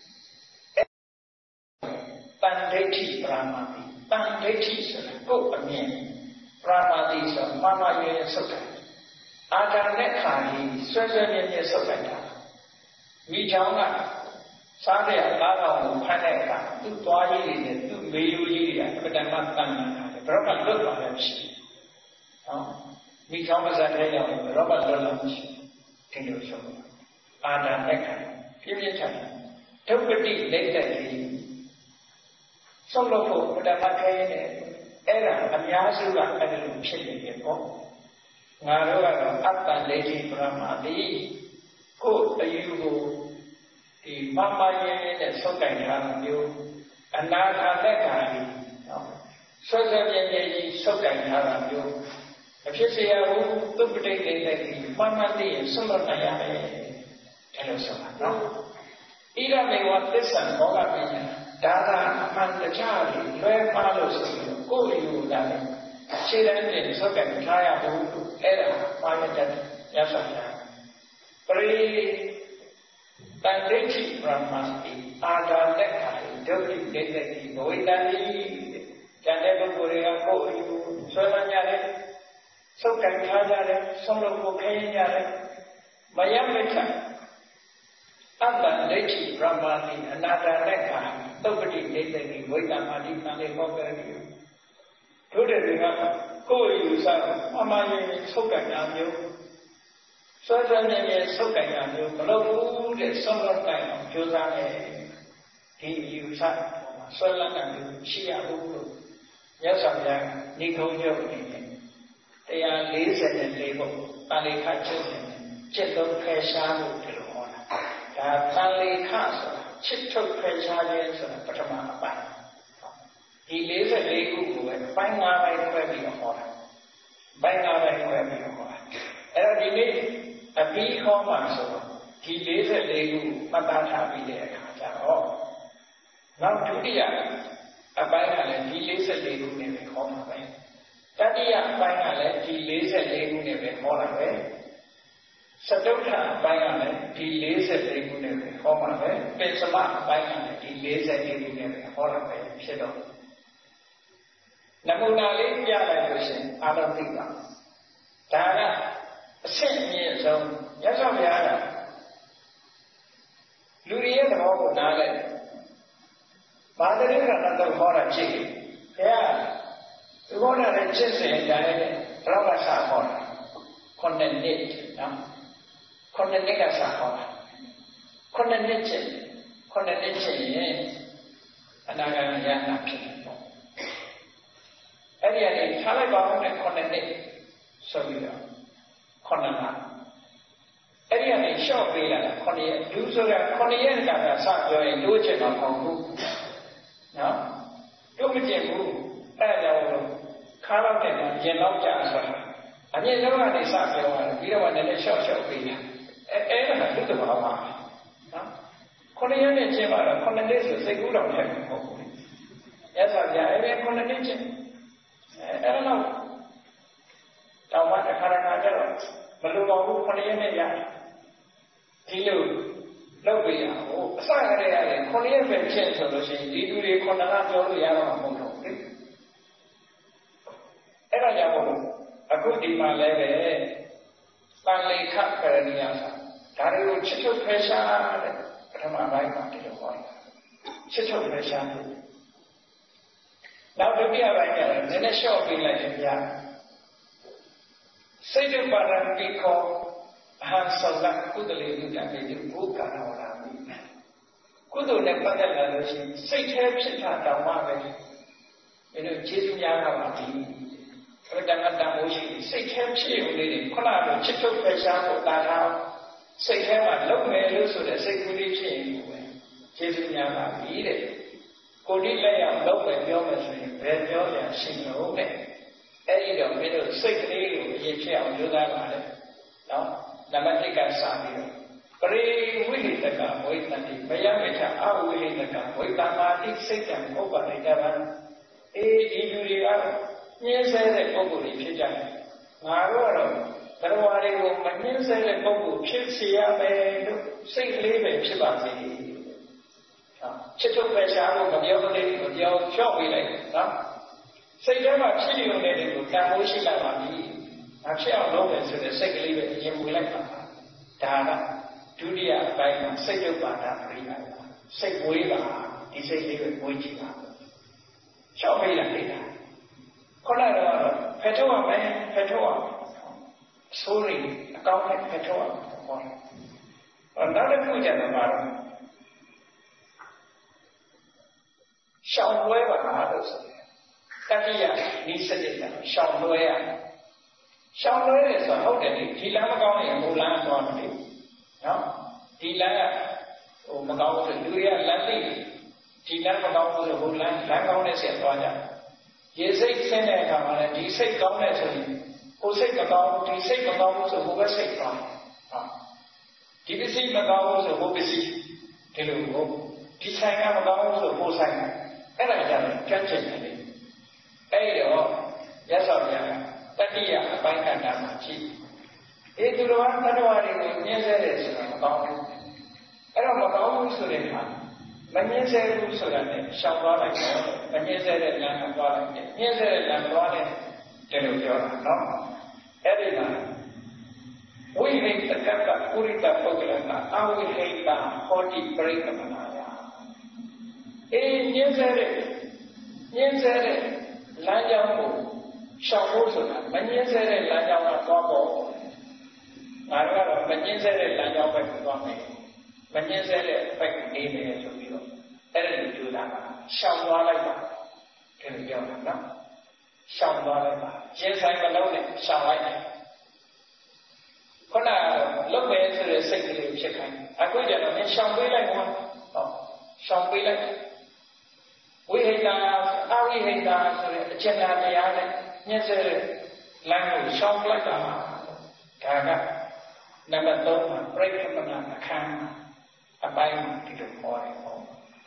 ပန္ဒိဋ္ဌိပရမတိပန္ဒိဋ္ဌိဆိုတာကိုယ်အမြင်ပရမတိဆိုမှန်မှန်ရင်းဆုတ်တယ်အာဂန္တခါကြီးဆွဲဆွဲမြဲမြဲဆုတ်လိုက်တာမိချောင်းကစားတဲ့ကားတော်ကိုဖမ်းတဲ့အခါသူ့သွားကြီးတွေနဲ့သူ့မေယိုကြီးတွေကပဒမတန်တာတယ်ဘရောကလွတ်သွားတယ်မရှိနော်မိချောင်းပါးစပ်ထဲရောက်ဘရောကလွတ်လာမရှိဒီလိုဆိုအာဒံနဲ့ခံပြင်းပြင်းထန်ဒုက္ခတိလက်တဲ့ကြီးဆုံးလို့ဖို့ပဒမခဲတဲ့အဲ့ဒါအများစုကအဲ့ဒါလိုဖြစ်နေတယ်ပေါ့ငါတို့ကတော့အတ္တလက်ရှိပရမတိကိုယ်အယူကိုဒီမမရင်းနဲ့ဆုတ်တိုင်ထားတာမျိုးအနာဂတ်ကံကြီးနော်ဆွဆွပြည့်ပြည့်ကြီးဆုတ်တိုင်ထားတာမျိုးမဖြစ်စေရဘူးသူပဋိဒိဋ္ဌိမမသိရင်ဆွတ်လို့နိုင်ရမယ်အဲ့လိုဆိုတာနော်ဣရမေဝသစ္ဆံဘောဂပညာဒါသာအမှန်တရားတွေလွဲမှားလို့ဆိုပြီးကိုယ်ယူတာလေခြေတန်းတင်ဆုတ်ကင်ထားရဘူးအဲ့ဒါပါရတတ်ရသော်ညာပရိတန်ဒိဋ္ဌိဗြဟ္မာတိအာဂါလက်ခာဒုတိဒိဋ္ဌိဘဝိတန်တိကျန်တဲ့ပုဂ္ဂိုလ်တွေကကိုယ်ယူဆွဲလန်းကြတယ်ဆုတ်ကင်ထားကြတယ်ဆုံးလို့ကိုခဲရင်ကြတယ်မယမိတ်အတ္တဒိဋ္ဌိဗြဟ္မာတိအနာတလက်ခာသုပ္ပတိဒိဋ္ဌိဝိတံမာတိတန်လေးဟောကြတယ်တို့တွေကကိုယ်ယူဆအမှန်ရင်ဆုတ်ကင်တာမျိုးဆွဲဆွဲနေနေဆုတ်ကင်တာမျိုးမလုပ်ဘူးတဲ့ဆုံးလို့တိုင်အောင်ကြိုးစားနေဒီယူဆဆွဲလန်းတာမျိုးရှိရဘူးလို့ရသော်များနေကုန်းချုပ်နေတယ်တရားလေးဆယ်လေးဘုတာလိခချုပ်နေจิตသုံးဖယ်ရှားလို့ဒီလိုဟောတာဒါတာလိခဆိုတာချစ်ထုတ်ဖယ်ရှားခြင်းဆိုတာပထမအပိုင်းဒီလေးဆယ်လေးခုကိုပဲပိုင်း၅ပိုင်းခွဲပြီးတော့ဟောတာပိုင်း၅ပိုင်းခွဲပြီးတော့ဟောတာအဲ့တော့ဒီနေ့အပြီးဟောမှာဆိုတော့ဒီလေးဆယ်လေးခုမှတ်သားထားပြီးတဲ့အခါကျတော့နောက်ဒုတိယအပိုင်းကလည်းဒီလေးဆယ်လေးခုနဲ့ပဲဟောမှာပဲတတိယအပိုင်းကလည်းဒီလေးဆယ်လေးခုနဲ့ပဲဟောတာပဲစတုထအပိုင်းကလည်းဒီလေးဆယ်လေးခုနဲ့ပဲဟောမှာပဲပိစမအပိုင်းကလည်းဒီလေးဆယ်လေးခုနဲ့ပဲဟောတာပဲဖြစ်တော့နမူနာလေးပြလိုက်လို့ရှင်အာရသိပါဒါကအဆင့်အမြင့်ဆုံးရသော်ဘုရားကလူတွေရဲ့သဘောကိုနားလဲဘာတည်းကတော့ဟောတာကြည့်ဘုရားဒီဘောနဲ့ချစ်စဉ်တိုင်းရောဂါစာဟောတာခုနှစ်နှစ်နော်ခုနှစ်နှစ်ကစာဟောတာခုနှစ်နှစ်ချင်းခုနှစ်နှစ်ချင်းရင်အနာဂတ်ဉာဏ်နာဖြစ်တယ်ပေါ့အဲ့ဒီကနေထားလိုက်ပါဦးနဲ့ခုနှစ်နှစ်ဆိုပြီးတော့ခုနှစ်လအဲ့ဒီကနေလျှော့ပေးလာတာခုနှစ်ရက်ဒုဆိုတာခုနှစ်ရက်ကစပြောရင်တိုးချင်တော့မဟုတ်ဘူးနော်တိုးမကျင်ဘူးအဲ့ဒါကြောင့်ခါတော့တဲ့ကျင်တော့ကြာဆိုတာအမြင့်ဆုံးကနေစပြောရတယ်ပြီးတော့လည်းလျှော့လျှော့ပေးတာအဲအဲ့ဒါကသူ့တဘာဝနော်ခုနှစ်ရက်နဲ့ကျင်ပါတော့ခုနှစ်နှစ်ဆိုစိတ်ကူးတော်နဲ့မဟုတ်ဘူးရသော်ကြာအဲ့ဒီခုနှစ်နှစ်ကျင်အဲ့ဒါတော့တောင်မှအခါရဏကျတော့မလိုပါဘူးခုနှစ်ရက်နဲ့ရတယ်ဒီလိုလုပ်ပေးရအောင်အစကတည်းကလည်းခုနှစ်ရက်ပဲဖြစ်ဆိုလို့ရှိရင်ဒီလူတွေခုနှစ်လပြောလို့ရတော့မှာမဟုတ်တော့ဘူးအဲ့ဒါကြောင့်မို့အခုဒီမှာလည်းပဲတန်လေခကရဏီယဒါတွေကိုချစ်ထုတ်ဖယ်ရှားတဲ့ပထမပိုင်းမှာဒီလိုဟောတာချစ်ထုတ်ဖယ်ရှားလို့နောက်ဒုတိယပိုင်းကျတော့နည်းနည်းလျှော့ပေးလိုက်တယ်ဗျာစိတ်တပါရံပိခောအဟံဆောလကုသလေလူတံပေတုဘုကာရဝရမိကုသိုလ်နဲ့ပတ်သက်လာလို့ရှိရင်စိတ်แท้ဖြစ်တာတောင်မှပဲဒီလိုကျေးဇူးများတာပါဒီဘုရားကတန်ဖိုးရှိစိတ်แท้ဖြစ်ရုံလေးတွေခုနကချစ်ထုတ်ဖယ်ရှားဖို့တာထားစိတ်แท้မှာလုံးမယ်လို့ဆိုတဲ့စိတ်ကူးလေးဖြစ်ရင်ပဲကျေးဇူးများပါပြီတဲ့ကိုဒီလက်ရောက်လုံးပဲပြောမယ်ဆိုရင်ဘယ်ပြောရရှိလို့တဲ့အဲ့ဒီတော့မင်းတို့စိတ်ကလေးကိုအရင်ဖြစ်အောင်ကြိုးစားပါလေနော်နံပါတ်၁ကစပြီးတော့ပရိဝိဟိတကဝိတ္တိမယမေထအဝိဟိတကဝိတ္တမာတိစိတ်တံဥပ္ပနိတဗံအေးဒီလူတွေကညှင်းဆဲတဲ့ပုဂ္ဂိုလ်တွေဖြစ်ကြတယ်ငါတို့ကတော့တရားတွေကိုမညှင်းဆဲတဲ့ပုဂ္ဂိုလ်ဖြစ်စီရမယ်လို့စိတ်ကလေးပဲဖြစ်ပါစေချစ်ထုတ်ပဲရှားလို့မပြောတဲ့မပြောချော့ပေးလိုက်နော်စိတ်ထဲမှာဖြစ်နေုံနဲ့တွေကိုတန်ဖိုးရှိလာပါပြီ။ငါဖြစ်အောင်လုပ်မယ်ဆိုတဲ့စိတ်ကလေးပဲအရင်မူလိုက်ပါဒါကဒုတိယအပိုင်းမှာစိတ်ရုပ်ပါဒပရိယာစိတ်ဝေးပါဒီစိတ်လေးပဲဝေးကြည့်ပါ။ချော့ပေးလိုက်တာခုနကတော့ဖက်ထုတ်ရမယ်ဖက်ထုတ်ရမယ်ဆိုရင်အကောင်းနဲ့ဖက်ထုတ်ရမယ်ဟော။နောက်တစ်ခုကျတော့မှာတော့ရှောင်လွဲပါလို့ဆိုတယ်တတိယနိစ္စတဲ့ရှောင်လွဲရရှောင်လွဲတယ်ဆိုတော့ဟုတ်တယ်ဒီလမ်းမကောင်းရင်ဟိုလမ်းသွားမလို့နော်ဒီလမ်းကဟိုမကောင်းဘူးလူတွေကလမ်းသိဒီလမ်းမကောင်းဘူးဆိုဟိုလမ်းလမ်းကောင်းတဲ့ဆက်သွားကြရေစိတ်ဆင်းတဲ့အခါမှာလည်းဒီစိတ်ကောင်းတဲ့ဆိုရင်ဟိုစိတ်မကောင်းဒီစိတ်မကောင်းဘူးဆိုဟိုဘက်စိတ်ကောင်းဟာဒီပစ္စည်းမကောင်းဘူးဆိုဟိုပစ္စည်းဒီလိုကိုဒီဆိုင်ကမကောင်းဆိုပို့ဆိုင်အဲ့ဒါကြတော့ကြွချင်တယ်လေအဲ့တော့ရသော်ပြတတိယအပိုင်းကဏ္ဍမှာရှိအေသူတော်ကတ္တဝါတွေကိုညှင်းဆဲတယ်ဆိုတာမကောင်းဘူးအဲ့တော့မကောင်းဘူးဆိုတဲ့အခါမညှင်းဆဲဘူးဆိုတာနဲ့ရှောင်သွားလိုက်တော့မညှင်းဆဲတဲ့လမ်းကသွားလိုက်တယ်ညှင်းဆဲတဲ့လမ်းသွားတယ်ဒီလိုပြောတာနော်အဲ့ဒီမှာဝိဟိတကပ္ပပုရိသပုဂ္ဂလကအဝိဟိတဟောတိပရိကမနာယအေညှင်းဆဲတဲ့ညှင်းဆဲတဲ့လမ်းကြောင်းကိုရှောင်ဖို့ဆိုတာမညှင်းဆဲတဲ့လမ်းကြောင်းကသွားဖို့ငါတို့ကတော့မညှင်းဆဲတဲ့လမ်းကြောင်းပဲသွားမယ်မညှင်းဆဲတဲ့ဘက်ကနေမယ်ဆိုပြီးတော့အဲ့ဒါကိုကြိုးစားတာရှောင်သွားလိုက်ပါဒီလိုပြောတာနော်ရှောင်သွားလိုက်ပါရင်ဆိုင်မလုံးနဲ့ရှောင်လိုက်တယ်ခုနလုတ်မယ်ဆိုတဲ့စိတ်ကလေးဖြစ်ခိုင်းအခုကျတော့ရှောင်ပေးလိုက်မှာဟောရှောင်ပေးလိုက်ဝိဟိတအဝိဟိတဆိုတဲ့အကျဉ်းတရားနဲ့ညှင်းဆဲတဲ့လမ်းကိုရှောင်လိုက်တာဒါကနံပါတ်သုံးမှာပြိဋ္ဌမနာအခန်းအပိုင်းဒီလိုခေါ်တယ်ပေါ့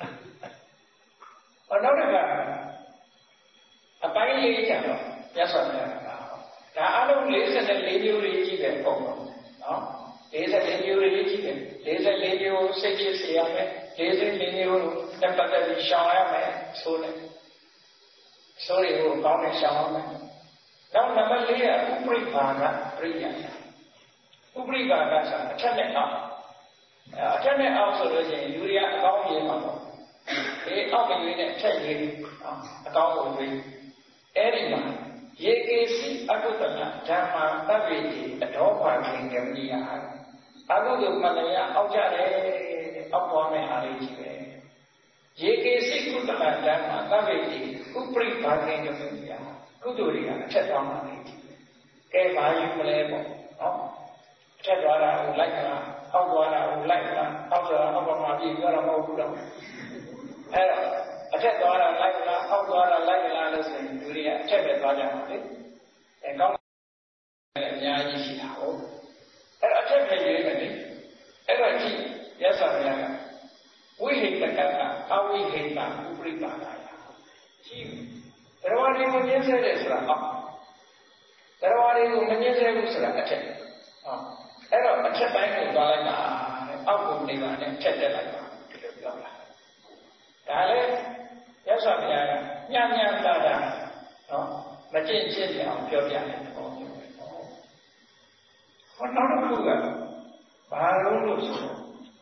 ။နောက်တစ်ခါအပိုင်းလေးကျတော့ရသော်ပြတာဒါအလုံးလေးဆယ်လေးမျိုးလေးကြီးပဲပေါ့နော်။လေးဆယ်လေးမျိုးလေးကြီးတယ်လေးဆယ်လေးမျိုးစိတ်ဖြစ်စေရမယ်လေးဆယ်လေးမျိုးတက်ပတ်တက်ပြီးရှောင်ရမယ်ဆိုတယ်။ဆိုရကိုကောင်းနဲ့ရှောင်ရမယ်။နောက်နံပါတ်လေးကဥပရိပါဒပရိယာဥပရိပါဒဆိုတာအထက်နဲ့အောက်အထက်နဲ့အောက်ဆိုလို့ရှိရင်ယူရီးယားအကောင်းကြီးမှာပေါ့ဒီအောက်မရွေးနဲ့ထက်ရွေးအကောင်းကိုရွေးအဲ့ဒီမှာယေကေစီအကုသလဓမ္မာသဗ္ဗေတိအဒေါဘာခင်ကမိယအကုသိုလ်မှန်တရားအောက်ကြတယ်အောက်သွားမဲ့အားလေးကြီးပဲယေကေစီကုသလဓမ္မာသဗ္ဗေတိဥပရိပါခင်ကမိယကုသိုလ်တွေကအထက်သွားမှလေးကြီးပဲကဲဘာယူမလဲပေါ့နော်ထက်သွားတာကိုလိုက်တာအောက်သွားတာကိုလိုက်တာအောက်သွားတာအောက်ကမှပြေပြောတာမဟုတ်ဘူးတော့အဲ့တော့အထက်သွားတာလိုက်တာအောက်သွားတာလိုက်လာလို့ဆိုရင်လူတွေကအထက်ပဲသွားကြမှာလေအဲကောင်းတယ်အများကြီးရှိတာဟုတ်အဲ့တော့အထက်ပဲရွေးမယ်လေအဲ့တော့ကြည့်ရသော်ဗျာကဝိဟိတကကအဝိဟိတဥပရိပါဒာယကြည့်တရားဝါတွေကိုညှင်းဆဲတယ်ဆိုတာအောက်တရားဝါတွေကိုမညှင်းဆဲဘူးဆိုတာအထက်ဟောအဲ့တော့အထက်ပိုင်းကိုသွားလိုက်တာအောက်ကိုနေပါနဲ့ထက်တက်လိုက်ပါဒီလိုပြောတာဒါလည်းရသော်ဘုရားကညံ့ညံ့တာတာနော်မကျင့်ကျင့်ကြအောင်ပြောပြတယ်ဟောမျိုးပဲဟောဟောနောက်တစ်ခုကဘာလို့လို့ဆိုတော့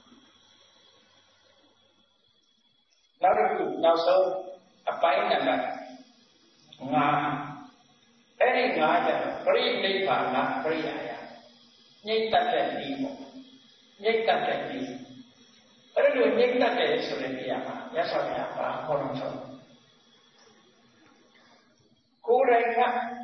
နောက်တစ်ခုနောက်ဆုံးအပိုင်းနံပါတ်ငါအဲ့ဒီငါကျပရိနိဗ္ဗာန်ပရိယာယညိတ်တတ်တဲ့ဒီပေါ့ညိတ်တတ်တဲ့ဒီအဲ့လိုညိတ်တတ်တဲ့ဆိုတဲ့နေရာမှာရသော်ဘုရားပါဟောတော်ဆုံးကိုယ်တိုင်က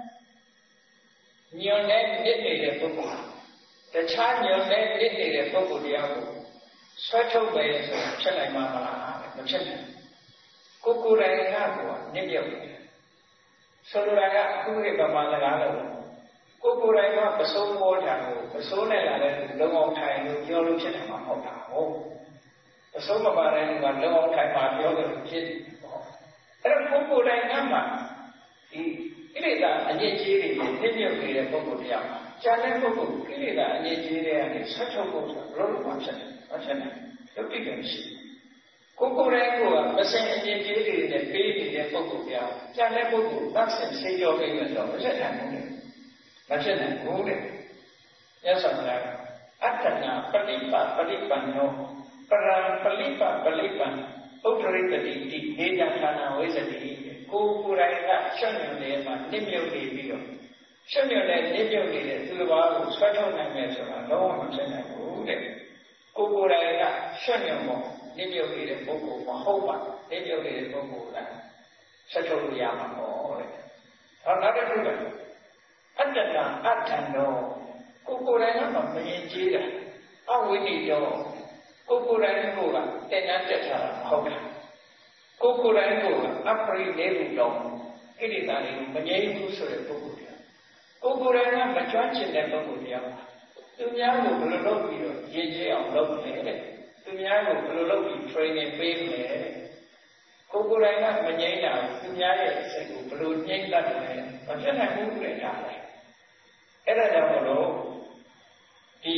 ညွန်တဲ့မြစ်နေတဲ့ပုဂ္ဂိုလ်တခြားညွန်တဲ့မြစ်နေတဲ့ပုဂ္ဂိုလ်တရားကိုဆွဲထုတ်ပဲဆိုဖြစ်နိုင်မှာမလားမဖြစ်နိုင်ကိုကိုယ်တိုင်ကကိုညစ်ပြုတ်တယ်ဆိုလိုတာကအခုခေတ်ဗမာစကားလို့ကိုကိုယ်တိုင်ကပစိုးပေါ်တာကိုပစိုးနဲ့လာတဲ့လုံအောင်ထိုင်လို့ပြောလို့ဖြစ်နေမှာမဟုတ်တာဟုတ်ပစိုးမပါတဲ့လူကလုံအောင်ထိုင်မှာပြောလို့ဖြစ်ပေါ့အဲ့တော့ကိုကိုယ်တိုင်ကမှဒီကိလေသာအညစ်အကြေးတွေနဲ့ပြည့်မြုပ်နေတဲ့ပုဂ္ဂိုလ်တရားမှာဉာဏ်နဲ့ပုဂ္ဂိုလ်ကိလေသာအညစ်အကြေးတွေကနေဆက်ထုတ်ဖို့ဆိုတော့ဘယ်လိုမှဖြစ်တယ်မဖြစ်နိုင်ရုပ်တိကမရှိကိုကိုယ်တိုင်ကမစင်အညစ်အကြေးတွေနဲ့ပေးနေတဲ့ပုဂ္ဂိုလ်တရားဉာဏ်နဲ့ပုဂ္ဂိုလ်သတ်ဆင်ဆေးကြောပေးလို့တော့မဖြစ်နိုင်ဘူးလေမဖြစ်နိုင်ဘူးတဲ့ရသော်လည်းအတ္တနာပฏิပပฏิပန်နောပရံပလိပပလိပံဥဒ္ဒရိတတိတိဒေယဌာနဝိဇ္ဇတိကိုယ်ကိုယ်တိုင်ကရှင်းနေတဲ့မှာနစ်မြုပ်နေပြီးတော့ရှင်းနေတဲ့နစ်မြုပ်နေတဲ့သူတစ်ပါးကိုဆွဲထုတ်နိုင်မယ်ဆိုတာတော့မဖြစ်နိုင်ဘူးတဲ့ကိုယ်ကိုယ်တိုင်ကရှင်းနေဖို့နစ်မြုပ်နေတဲ့ပုဂ္ဂိုလ်မဟုတ်ပါနစ်မြုပ်နေတဲ့ပုဂ္ဂိုလ်ကဆက်ထုတ်လို့ရမှာပေါ့တဲ့ဟောနောက်တစ်ခုကအတ္တနာအတ္တံတော်ကိုယ်ကိုယ်တိုင်ကမမြင်ကြည့်တာအဝိနိတော်ကိုယ်ကိုယ်တိုင်ကိုကတင်နှံ့တက်ထားတာမဟုတ်ဘူးကိုယ်ကိုယ်တိုင်ကအပရိနေဘူးတော့ကိလေသာတွေကိုမငြိမ်းဘူးဆိုတဲ့ပုဂ္ဂိုလ်တရားကိုယ်ကိုယ်တိုင်ကမကြွချင်တဲ့ပုဂ္ဂိုလ်တရားသူများကိုဘယ်လိုလုပ်ပြီးတော့ရည်ကြည်အောင်လုပ်လဲတဲ့သူများကိုဘယ်လိုလုပ်ပြီး training ပေးမလဲကိုကိုယ်တိုင်ကမငြိမ်းတာသူများရဲ့စိတ်ကိုဘယ်လိုငြိမ်းတတ်တယ်မဖြစ်နိုင်ဘူးလေဒါလေအဲ့ဒါကြောင့်မလို့ဒီ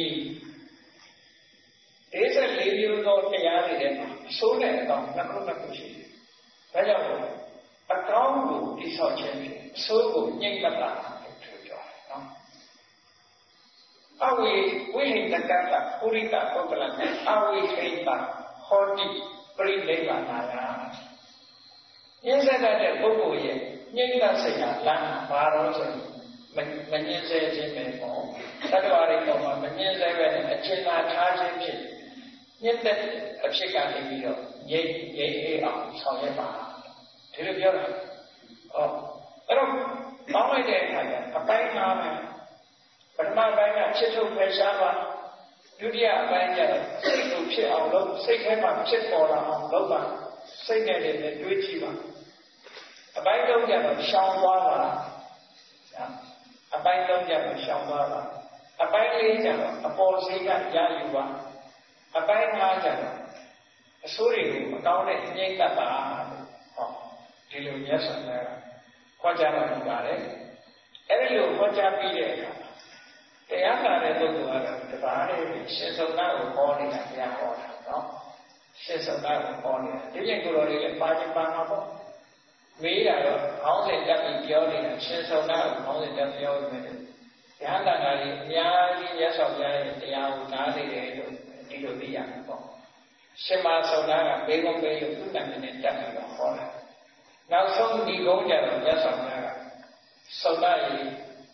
ဒေသလေးမျိုးသောတရားတွေထဲမှာအဆိုးနဲ့အကောင်းနှစ်ခုနှစ်ခုရှိတယ်ဒါကြောင့်အကောင်းကိုတိဆောက်ခြင်းဖြင့်အဆိုးကိုငြိမ်းတတ်တာလို့ပြောကြတယ်နော်အဝိဝိဟိတကတ္တပုရိသပုဂ္ဂလနဲ့အဝိဟိတဟောတိပရိနိဗ္ဗာနာယညှင်းဆဲတဲ့ပုဂ္ဂိုလ်ရဲ့ညှင်းတတ်စိတ်ကလမ်းဘာလို့ဆိုရင်မမညှင်းဆဲခြင်းပဲပေါ့တတ္တဝါတွေပေါ်မှာမညှင်းဆဲပဲအကျဉ်းသာထားခြင်းဖြစ်ညှင်းတဲ့အဖြစ်ကနေပြီးတော့ငြိမ့်ငြိမ့်အေးအောင်ဆောင်ရွက်ပါဒီလိုပြောတာဟောအဲ့တော့ပေါင်းလိုက်တဲ့အခါကျအပိုင်း၅ပိုင်းပထမပိုင်းကချစ်ထုတ်ဖယ်ရှားပါဒုတိယအပိုင်းကျတော့စိတ်ကိုဖြစ်အောင်လုပ်စိတ်ထဲမှာဖြစ်ပေါ်လာအောင်လုပ်ပါစိတ်နဲ့လည်းတွေးကြည့်ပါအပိုင်းသုံးကျတော့ရှောင်သွားပါအပိုင်းသုံးကျတော့ရှောင်သွားပါအပိုင်းလေးကျတော့အပေါ်စိတ်ကရယူပါအပိုင်း၅ကျတော့အဆိုးတွေကိုမကောင်းတဲ့ငြိမ့်တတ်ပါဟောဒီလိုမြတ်စွာဘုရားခေါ်ကြတော်မူပါတယ်အဲ့ဒီလိုခေါ်ကြပြီးတဲ့အခါတရားနာတဲ့ပုဂ္ဂိုလ်ကတော့တပါးလေးရှင်သုဏကိုဟောနေတာဘုရားဟောတာနော်ရှင်သုဏကိုဟောနေတာဒီပြင်ကိုယ်တော်လေးလည်းပါခြင်းပါမှာပေါ့မေးတာတော့ခေါင်းစဉ်တက်ပြီးပြောနေတာရှင်သုဏကိုခေါင်းစဉ်တက်ပြောနေတယ်တရားနာတာကြီးအများကြီးရသော်ပြရဲ့တရားကိုနားနေတယ်လို့ဒီလိုသိရမှာပေါ့ရှင်မသုဏကဘေးကုန်းဘေးလို့သူ့တန်နဲ့တက်ပြီးတော့ဟောတာနောက်ဆုံးဒီကုန်းကျတော့ရသော်ပြကသုဏရဲ့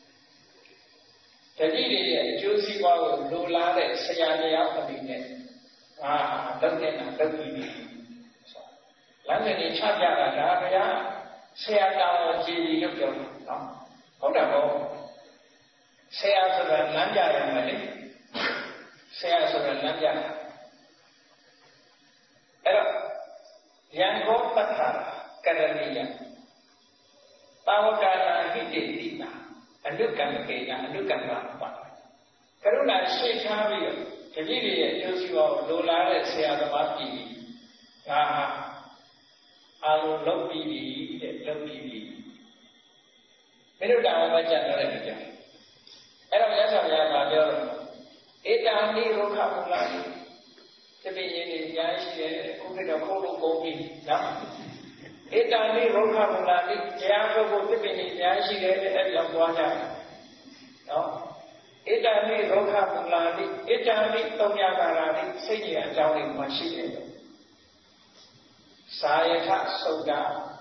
တတိတွေရဲ့အကျိုးစီးပွားကိုလိုလားတဲ့ဆရာတရားအနေနဲ့အာလုပ်နေတာလုပ်ပြီးပြီလမ်းစဉ်ကြီးချပြတာဒါဗျာဆရာတော်ကြည်ကြီးလို့ပြောတာနော်ဟုတ်တယ်ပေါ့ဆရာဆိုတာလမ်းပြရမယ်လေဆရာဆိုတာလမ်းပြတာအဲ့တော့ယံကောပတ္ထာကရဏီယတာဝကနာဟိတိတိနာအနုကံကေနအနုကံပါပါကရုဏာရှေ့ထားပြီးတော့တတိယရဲ့အကျိုးစီးပွားကိုလိုလားတဲ့ဆရာသမားပြည်ဒါဟာအာလုံးလုပ်ပြီးပြီတဲ့လုပ်ပြီးပြီမင်းတို့တောင်းမှကြံတော့တယ်ကြအဲ့တော့မြတ်စွာဘုရားကပြောတယ်ဧတာနိရုခမူလာတတိယနေညာရှိတယ်ဥပ္ပဒေခုလို့ကုန်ပြီနော်ဧတာနိရုခမူလာတိတရားထုတ်ဖို့တတိယနေညာရှိတယ်အဲ့ဒီလောက်သွားကြနော်ဧတာနိရုခမူလာတိဧတာနိသုံးညကာရာတိစိတ်ကြီးအကြောင်းတွေမှာရှိတယ်စာယထသုဒ္ဓ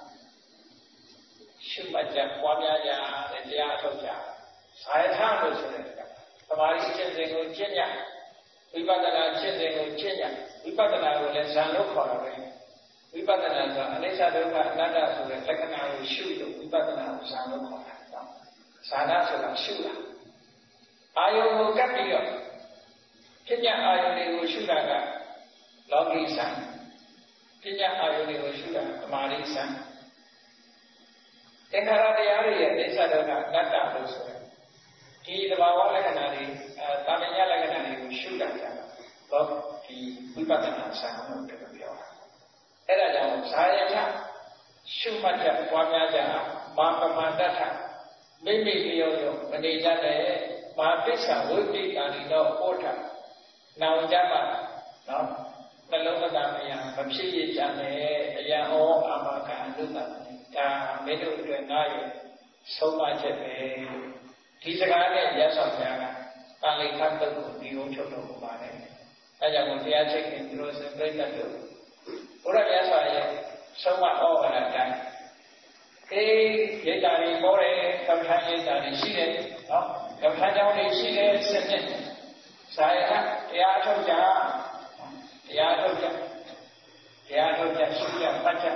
ရှုမှတ်ကြပွားများကြတဲ့တရားထုတ်ကြစာယထလို့ဆိုတဲ့ကသမာဓိကျင့်စဉ်ကိုကျင့်ကြဝိပဿနာကျင့်စဉ်ကိုကျင့်ကြဝိပဿနာကိုလည်းဇံလို့ခေါ်တာပဲဝိပဿနာဆိုအနိစ္စဒုက္ခအနတ္တဆိုတဲ့လက္ခဏာကိုရှုလို့ဝိပဿနာကိုဇံလို့ခေါ်တာနော်ဇာနာဆိုတာရှုတာအာယုံကိုကပ်ပြီးတော့ဖြစ်ကြအာယုံတွေကိုရှုတာကလောကီဇံပညာအာယုန်တွေကိုရှုတာသမာဓိစံသင်္ခါရတရားတွေရဲ့အိစ္ဆဒုက္ခအနတ္တလို့ဆိုတယ်ဒီသဘာဝလက္ခဏာတွေအဲတာမညာလက္ခဏာတွေကိုရှုတာကြတော့ဒီဝိပဿနာစံလို့ပြောတာအဲ့ဒါကြောင့်ဇာယထရှုမှတ်ချက်ပွားများကြမာပမန္တထမိမိလျောရောမနေတတ်တဲ့မာပစ္ဆဝိပိတာဏိတော့ဟောထနောင်ကြမှာနော်နှလုံးမသားမရမဖြစ်ရကြနဲ့အရာဟောအာမခံအလုတာဒါမင်းတို့အတွက်ငါရဲ့ဆုံးမချက်ပဲဒီစကားနဲ့ရသော်ဘုရားကတာလိခတ်တုတ်ကိုဒီုံချုပ်တော်မူပါတယ်အဲကြောင့်တရားချိတ်ခင်သူတို့စပြိတ္တတို့ဘုရားရသော်ရဲ့ဆုံးမဩဝါဒတိုင်းအေးရိတ်တာတွေပေါ်တယ်ကမ္ဘာရိတ်တာတွေရှိတယ်နော်ကမ္ဘာကြောင့်တွေရှိတယ်စနစ်ဇာယတရားထုတ်ကြတရားထုတ်ကြတရားထုတ်ကြရှုကြပတ်ကြ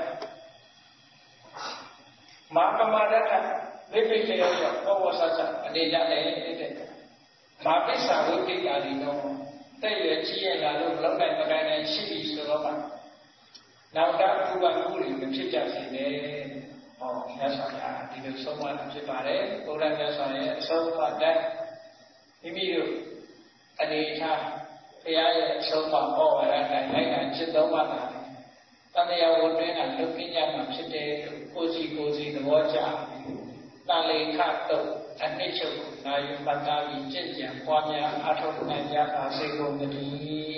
မာကမရထမိပိတေရောဘောဝဆဆအနေကြတယ်တဲ့မာပိစ္ဆဝိတိကာလီတော့တဲ့ရကြီးရလာလို့လောက်တိုင်းမတိုင်းတိုင်းရှိပြီဆိုတော့မှနောက်တာဥပမှုတွေမဖြစ်ကြစေနဲ့ဟောမြတ်စွာဘုရားဒီလိုဆုံးမဖြစ်ပါတယ်ဘုရားမြတ်စွာရဲ့အဆုံးအမတိုင်းမိမိတို့အနေထားဘုရားရဲ့အဆုံးအမဩဝါဒတိုင်းလိုက်တာจิตသုံးပါးတာတန်တရားဝတ်တွင်းတာလွတ်ကင်းကြမှာဖြစ်တယ်ကိုစီကိုစီသဘောကျတန်လေခတော့အနှစ်ချုပ်နာယပတ်သားပြီးကြင်ကြံပွားများအထောက်နိုင်ကြပါစေကုန်သတည်း